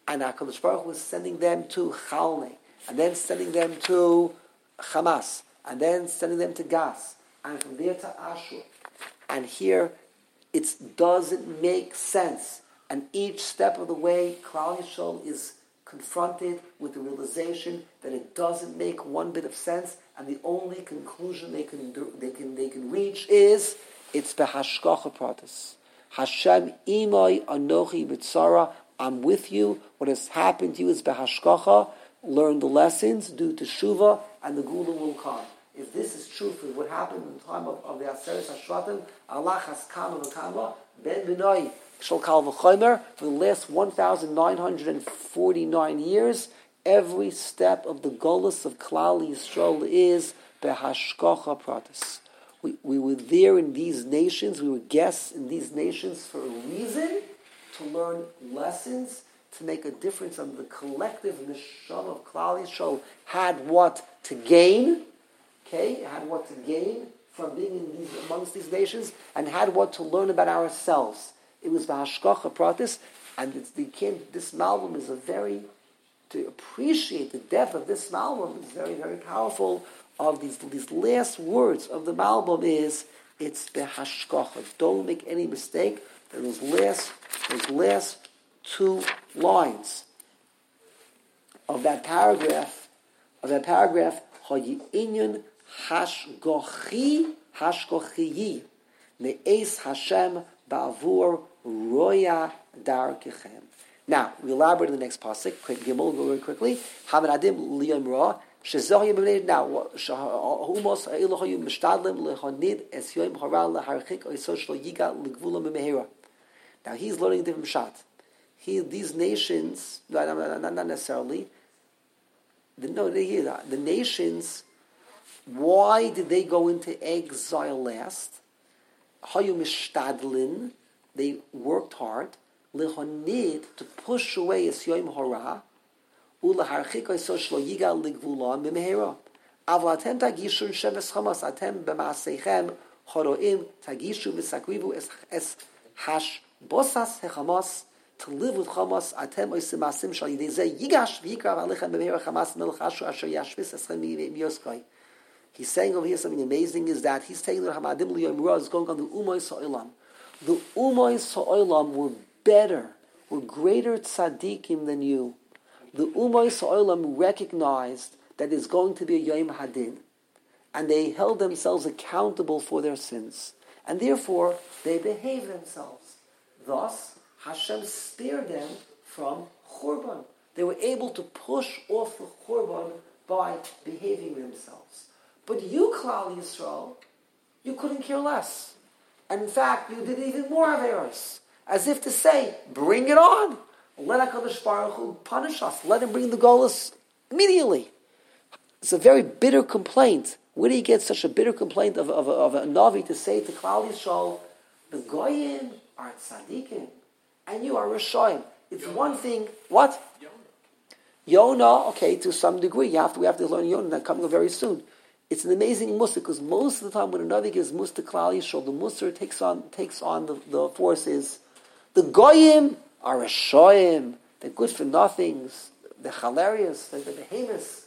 And HaKadosh Baruch Hu was sending them to Chalne, and then sending them to Hamas, and then sending them to Gas, and from there to Ashur. And here, it doesn't make sense. And each step of the way, Klal Yisrael is confronted with the realization that it doesn't make one bit of sense, and the only conclusion they can do, they can they can reach is it's behashgacha pratis. Hashem imay anochi b'tzara. I'm with you. What has happened to you is behashgacha. Learn the lessons, do teshuva, and the gula will come. If this is true for what happened in the time of, of the Aseret HaShvatim, Allah has kama v'kama ben b'nai shel kal v'chomer for the last one thousand nine hundred forty-nine years. Every step of the golus of Klal Yisrael is behashgacha pratis. We, we were there in these nations, we were guests in these nations for a reason, to learn lessons, to make a difference on the collective neshama of Klal Yisrael had what to gain, okay, had what to gain from being in these, amongst these nations, and had what to learn about ourselves. It was behashgacha pratis, and it's, the, this malbum is a very, to appreciate the depth of this malbum is very, very powerful. Of these these last words of the malbum is it's behashgacha. Don't make any mistake. Those last those last two lines of that paragraph of that paragraph Hayinyan hashgachi hashgachi ne'es Hashem ba'avur roya darkechem. Now we elaborate in the next pasuk. Quick Gimel, go very quickly. Hamanadim liyom ra. Now, humos ha'ilachayim mishtadlim lechonid es yoim haral leharchik oisot shlo yiga legvula memehera. Now he's learning a different shot. He, these nations, not, not, not necessarily. The, no, they hear that. The nations, why did they go into exile last? Hayu mishtadlin, they worked hard. Lechonid, to push away es yoim hara. Ulaharchik so shlo yigal ligvula mimehera. Aval atem tagishu sheves chamas atem b'maasechem choroim tagishu v'sakrivu es es hash bosas hechamas to live with chamas atem oisim masim shal yidei zeh yigash v'yikra v'alechem b'mehera chamas melchashu asher yashvis eschem miyoskai. He's saying over here something amazing is that he's taking the hamadim liyom ra is going on the umois ha'olam. The umois ha'olam were better, were greater tzaddikim than you. The Umois Ha'olam recognized that there's going to be a Yom Hadin, and they held themselves accountable for their sins, and therefore they behaved themselves. Thus, Hashem spared them from Churban. They were able to push off the Churban by behaving themselves. But you, Klal Yisrael, you couldn't care less. And in fact, you did even more Averos, as if to say, bring it on. Let HaKadosh Baruch Hu punish us. Let him bring the golus immediately. It's a very bitter complaint. Where do you get such a bitter complaint of, of, of a Navi to say to Klal Yisrael, the Goyim are tzaddikim, and you are Rishoyim. It's Yonah. One thing, what? Yonah. Yonah, okay, to some degree. You have to, we have to learn Yonah, that's coming very soon. It's an amazing mussar, because most of the time when a Navi gives mussar to Klal Yisrael, the mussar takes on, takes on the, the forces. The Goyim are Rishoyim, they're good for nothings, they're hilarious, they're the behemoths.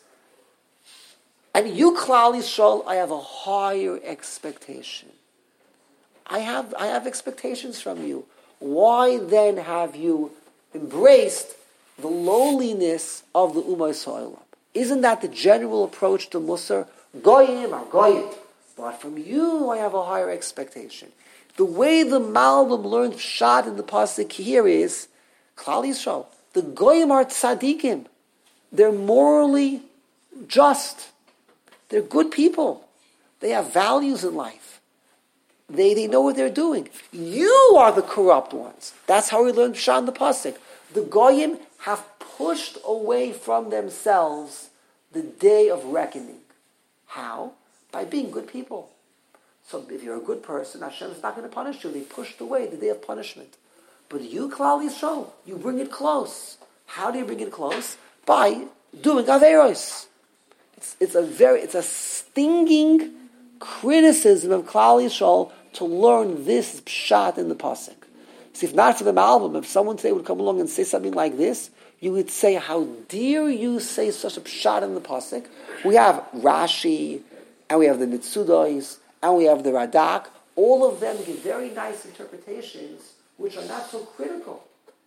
And you, Klal Yisrael, I have a higher expectation. I have I have expectations from you. Why then have you embraced the lowliness of the Ummah Ha'olam? Isn't that the general approach to Musar? Goyim are Goyim. But from you, I have a higher expectation. The way the Malbim learned Pshat in the pasuk here is, Klal Yisrael, the Goyim are tzaddikim. They're morally just. They're good people. They have values in life. They they know what they're doing. You are the corrupt ones. That's how we learned Pshat in the pasuk. The Goyim have pushed away from themselves the day of reckoning. How? By being good people. So if you're a good person, Hashem is not going to punish you. They pushed away the day of punishment. But you, Klal Yisrael, you bring it close. How do you bring it close? By doing Averos. It's, it's a very, it's a stinging criticism of Klal Yisrael to learn this pshat in the pasuk. So if not for the Malbim, if someone today would come along and say something like this, you would say, how dare you say such a pshat in the pasuk? We have Rashi, and we have the Nitzudos, and we have the Radak. All of them give very nice interpretations, which are not so critical.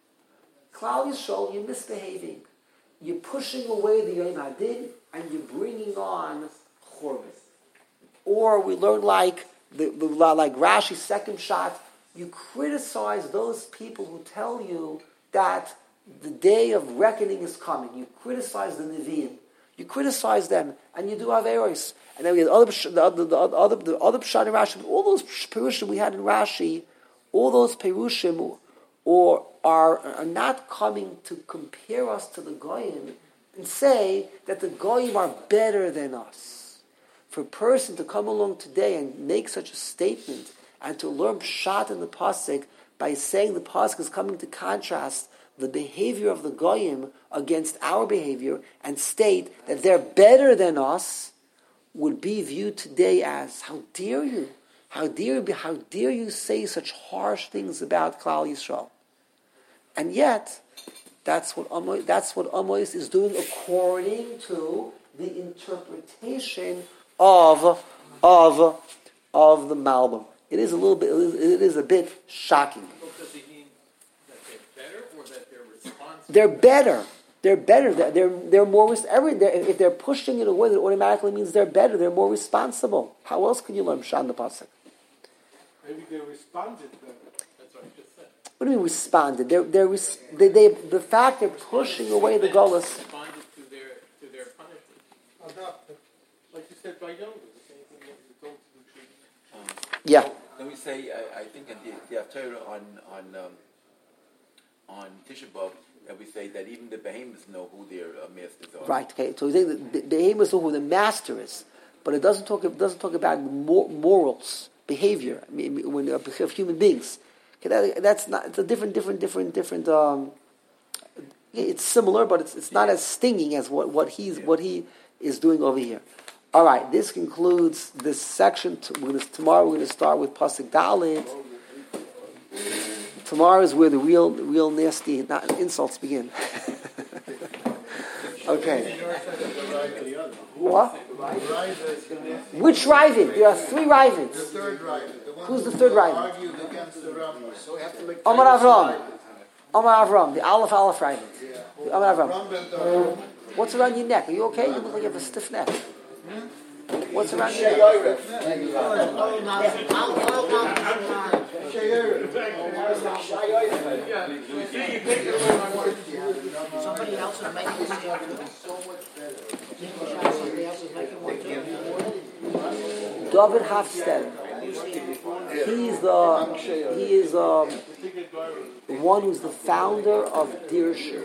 Klal Yisrael, you're misbehaving. You're pushing away the Yom Hadin, and you're bringing on Churban. Or we learn like the, the like Rashi's second shot. You criticize those people who tell you that the day of reckoning is coming. You criticize the Nevi'im. You criticize them, and you do Averos. And then we have the other, the other, the other, the other Pshat in Rashi. All those Perushim we had in Rashi, all those Perushim or are, are not coming to compare us to the Goyim and say that the Goyim are better than us. For a person to come along today and make such a statement and to learn Pshat in the Pasuk by saying the Pasuk is coming to contrast the behavior of the Goyim against our behavior and state that they're better than us would be viewed today as, how dare you? How dare you, how dare you say such harsh things about Klal Yisrael? And yet, that's what Amos, that's what Amos is doing according to the interpretation of of of the Malbim. It is a little bit. It is a bit shocking. Does he mean that they're better, or that they're responsible? They're better. They're better. They're they're, they're more. Every they're, if they're pushing it away, that automatically means they're better. They're more responsible. How else can you learn Pshat in the pasuk? Maybe they responded better. That's what I just said. What do you mean responded? They're they're res- they, they the fact they're pushing away the Golas. Responded to their to their punishment. Adopted. Like you said by Yom, the same thing that you told to the children. Yeah. Let me say, I, I think in the, the Haftarah on on um, on Tisha B'Av, that we say that even the behemoths know who their uh, masters are. Right. Okay. So we say that the behemoths know who the master is, but it doesn't talk. It doesn't talk about mor- morals, behavior. I mean, when uh, of human beings. Okay, that, that's not. It's a different, different, different, different. Um, it's similar, but it's it's not as stinging as what, what he's yeah. what he is doing over here. All right. This concludes this section. We're gonna, tomorrow we're going to start with Pasuk Dalet. Tomorrow is where the real, real nasty not, insults begin. Okay. What? Which Ravid? There are three Ravids. The third Ravid. Who's the third Ravid? Argued against the Rambam. So we have to make Omar Avram. Omar Avram, the Aleph Aleph Ravid. Yeah. Omar Avram. Rambam, What's around your neck? Are you okay? You look like you have a stiff neck. What's around your neck? Somebody else is making this so much better. Somebody else is making one too. David Hafstad. He's the he is um, the one who's the founder of Dirshu.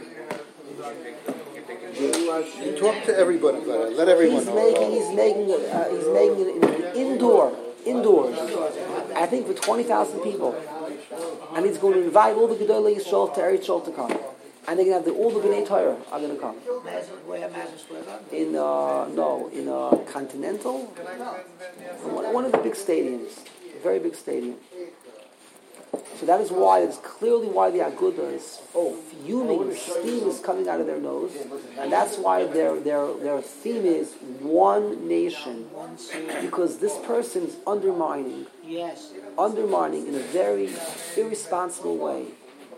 You talk to everybody, but let everyone He's know. making he's making it uh, he's making it in, indoor indoors. I think for twenty thousand people, and he's going to invite all the Gedolei Yisrael to Eretz Yisrael to come, and they're going to have the, all the Bnei Torah are going to come. In uh, no in uh, Continental, one, one of the big stadiums, a very big stadium. So that is why, it's clearly why the Aguda is fuming, steam is coming out of their nose, and that's why their their their theme is one nation, because this person is undermining, Yes. undermining in a very irresponsible way.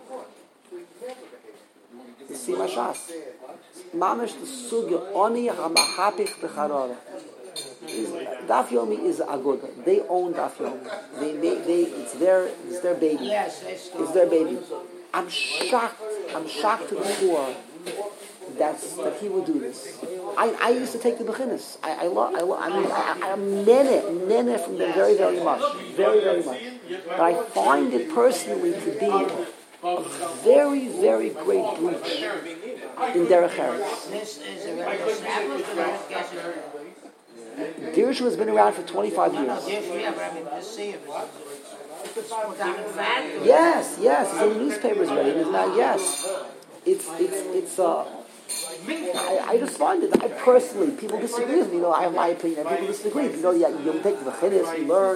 You see my shas. Mamish the sugya oni hamahapich b'charara. Daf Yomi is Aguda. They own Daf Yomi. They, they, they, it's their, it's their baby. Yes, it's It's their baby. I'm shocked. I'm shocked to the core that's that he would do this. I, I used to take the bechinas. I I love. I, lo- I mean, I, I am nene nene from them very very much, very very much. But I find it personally to be a very very great breach in Derech Eretz. This is a very established and I guess it's Dirshu has been around for twenty-five years. yeah, but I mean, let's see if it's, if it's put down in value. Yes, yes, it's in the newspapers already. It's not, yes, it's it's it's. Uh, I, I just find it. I personally, people disagree with me. You know, I have my opinion. And people disagree. You know, you, you take the chiddush, you learn.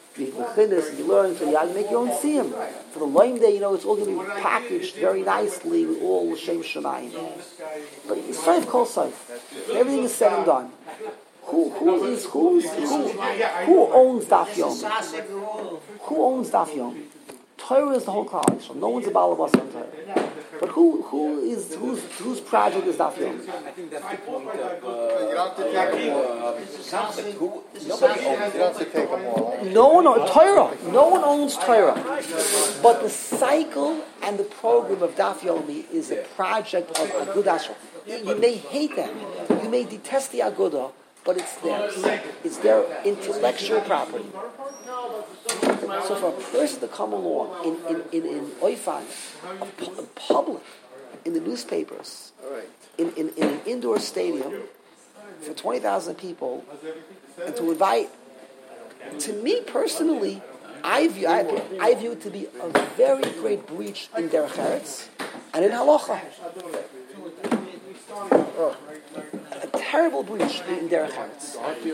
You you learn, so you make your own siyum. For the loim day, you know, it's all going to be packaged very nicely with all the Shem Shemayim. But it's Saif Kol Saif. Everything is said and done. Who who is who is who who owns Daf Yomi? Who owns Daf Yomi? Torah is the whole college. No one's a balabas on Torah. But who who is whose whose project is Daf Yomi? I think that's the point of uh, uh, concept. Who nobody owns You don't have to take them all. No one owns Torah. No one owns Torah. But the cycle and the program of Daf Yomi is a project of Agudah Ashra. You may hate them. You may detest the Agudah, but it's theirs. It's their intellectual property. So for a person to come along in in in, in Oifan, a public, in the newspapers, in, in, in an indoor stadium for twenty thousand people, and to invite, to me personally, I view I, I view it to be a very great breach in Derech Eretz and in Halacha. Oh, a terrible breach in Derech Eretz.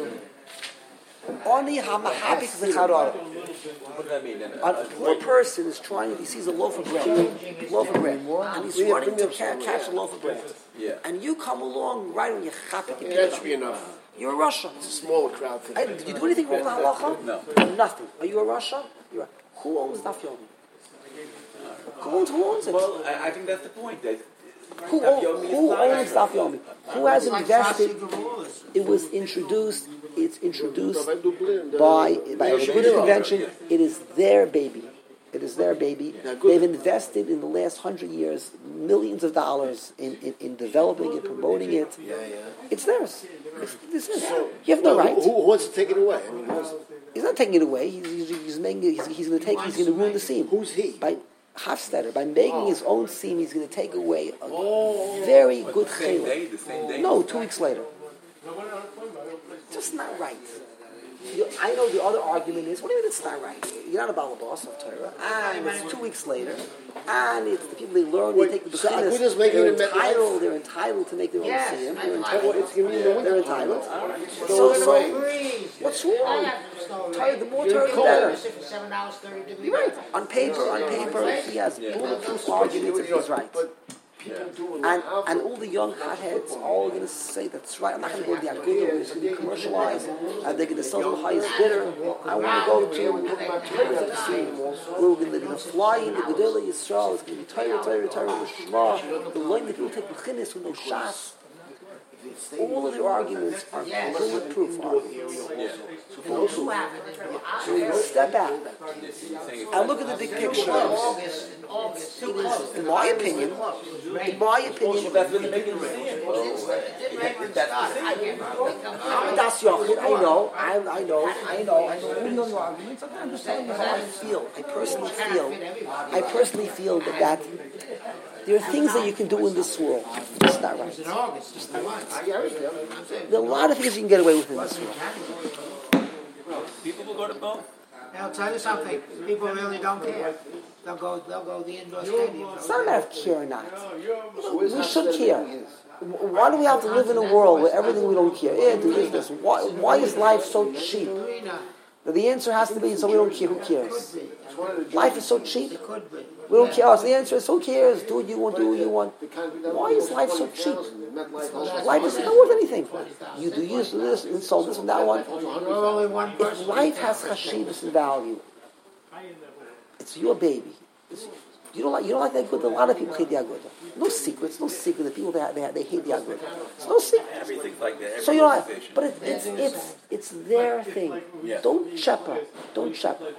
Only Hamahabik Zecharah. What does that mean? Then? A poor person is trying, he sees a loaf of bread, loaf of bread, and he's running to ca- catch a loaf of bread. Yeah. And you come along right when you chapik it. That should be enough. You're a Russia. It's a smaller crowd. Hey, did you do anything wrong with halacha? No. Nothing. Are you a Russia? You're a, who owns Daf Yomi? Who owns, who owns it? Well, I, I think that's the point. That who Daf o- Yomi who is owns not- Daf Yomi? Who has invested? It was introduced. It's introduced by by a Jewish convention. It is their baby. It is their baby. They've invested in the last hundred years millions of dollars in, in, in developing it, promoting it. Yeah, yeah. It's theirs. It's, this is. You have no right. Who, who wants to take it away? I mean, who's, He's not taking it away. He's, he's, he's making. it- He's, he's going to take. He's going to ruin the seam. who's he? By Hofstadter, by making his own seam, he's going to take away a very good the same chayla. day, the same day. No, two weeks later. Just not right. You, I know the other argument is, what do you mean it's not right? You're not a balabas of Torah, and it's two weeks later, and it's the people they learn, Wait, they take the so bechinas, Aguda's making they're it met entitled, life? they're entitled to make their own Yes, siyum, I they're like entitled. it. It's gonna be in the They're winter. entitled. So, So, so, so, what's wrong? Torah, the more Torah, the better. Seven hours, thirty degrees. You're right. On paper, on paper, he has bulletproof arguments if he's right. And and all the young hotheads are all going to say that's right. I'm not going to go to the Agudah where it's going to be commercialized and they're going to sell the highest bidder. I want to go to where we're going to fly in the Gedolah Yisrael. It's going to be Torah, Torah, Torah, the Shema. The line that people take bechinis with no shas. All of the arguments are bulletproof arguments. So you step out and look at the big picture. August, in August. It is, in my opinion, in my opinion, That's when they're making the same. It didn't rain when it started. I can't I'm Das Yochid. I know, I, I know, I know, I know all the other arguments. I'm just telling you how I feel. I personally feel, I personally feel that, that there are things that you can do in this world. It's not right. in August. It's the month. There are a lot of things you can get away with in this world. People will go to both. I'll tell you something. People really don't care. They'll go. They'll go the indoor stadium. It's not a matter of care or not. We should care. Why do we have to live in a world where everything we don't care? Yeah, do this, this. Why, why is life so cheap? The answer has to be, so we don't care. Who cares? Life is so cheap. It could be. We don't care. So the answer is, who cares? Do what you want, do what you want. Why is life so cheap? Life is not worth anything. You do this, do this, and so this and that one. You're only one If person. life has chashivas and value, it's your baby. It's, you don't like you don't like the Agudah. A lot of people hate the Agudah. No secrets. No secret. The people they they, they hate the Agudah. It's no secret. Everything's like that. Every So you know, organization. but it, it's it's it's their thing. Yeah. Don't shepherd. Don't shepherd.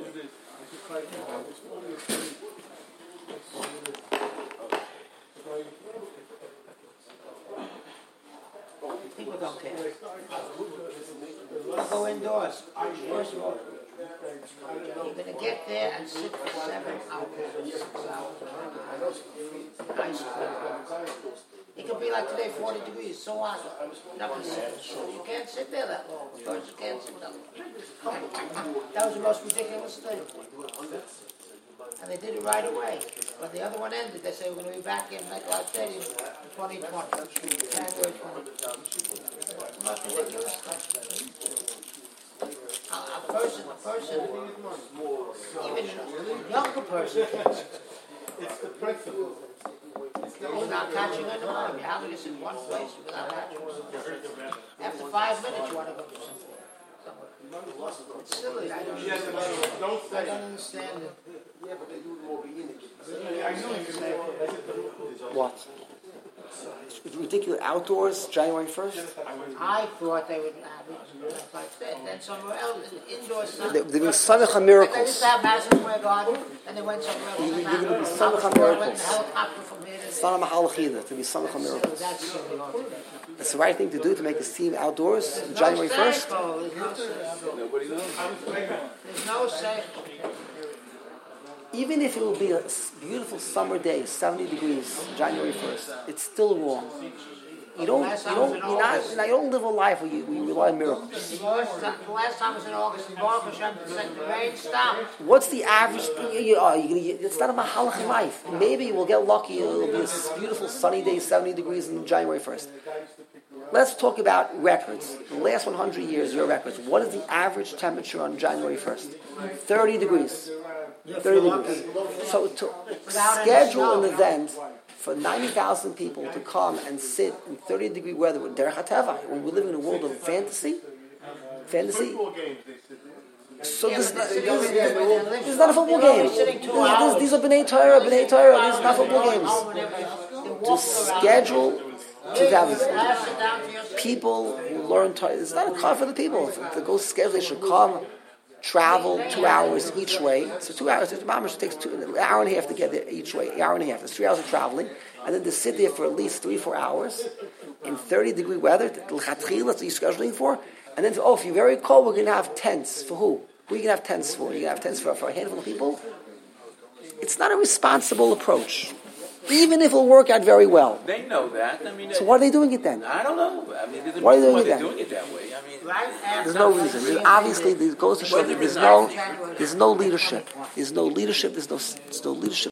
People don't care. They'll go indoors. First of all, you're going to get there and sit for seven hours, six hours. Nice cool. It could be like today, forty degrees, so hot. Nothing sits. You can't sit there that long. First, you can't sit that long. That was the most ridiculous thing. And they did it right away. When the other one ended, they said, we're going to be back in MetLife Stadium in twenty twenty, January twentieth. Most ridiculous stuff. I'll, I'll person, the person, even a younger person thinks It's the principle. without catching on the mind. You're having this in one place without catching on the mind. After five minutes, you want to go do something. It's silly. I don't Yes, understand. don't I say. don't understand it. I know you can. What? It's ridiculous. Outdoors, January first. I thought they would have it like that. Then somewhere else, indoors. They're doing Samech Like they used miracles. to have Madison Square Garden, and they went somewhere else. You- and you're gonna be happened. Samech Went in miracles. a helicopter from here to there. Sana Mahalachida to be Samech So miracles. that's silly altogether. It's the right thing to do to make a team outdoors January first. There's no safe. Nobody knows. There's no safe. Even if it will be a s- beautiful summer day, seventy degrees, January first, it's still wrong. You don't, you don't, you're not, you don't live a life where you, where you rely on miracles. The last time the last time was in August, and Baruch Hashem said the rain stopped. What's the average? You, you, oh, you're gonna, it's not a mahalach life. Maybe we'll get lucky. It'll be a s- beautiful sunny day, seventy degrees on January first. Let's talk about records. The last one hundred years, your records. What is the average temperature on January first? thirty degrees. thirty degrees. So to schedule an event for ninety thousand people to come and sit in thirty degree weather with Derech HaTeva, when we live in a world of fantasy, fantasy. So this, this, this, this is not a football game. This, this, these are B'nai Torah, B'nai Torah. These are not football games. To schedule to have people who learn Torah, it's not a car for the people. To go schedule, they should come, travel two hours each way. So two hours, it takes two, an hour and a half to get there each way, an hour and a half. It's three hours of traveling. And then to sit there for at least three, four hours in thirty degree weather, that's what you're scheduling for. And then, to, oh, if you're very cold, we're going to have tents. For who? Who are you going to have tents for? You're going to have tents for, for a handful of people? It's not a responsible approach. Even if it'll work out very well. They know that. I mean, So why are they doing it then? I don't know. I mean, there's a Why are they reason doing why it they're then? doing it that way. I mean, There's no reason. There's, obviously, there goes to show that there's no, there's no leadership. There's no leadership. There's no, there's no leadership.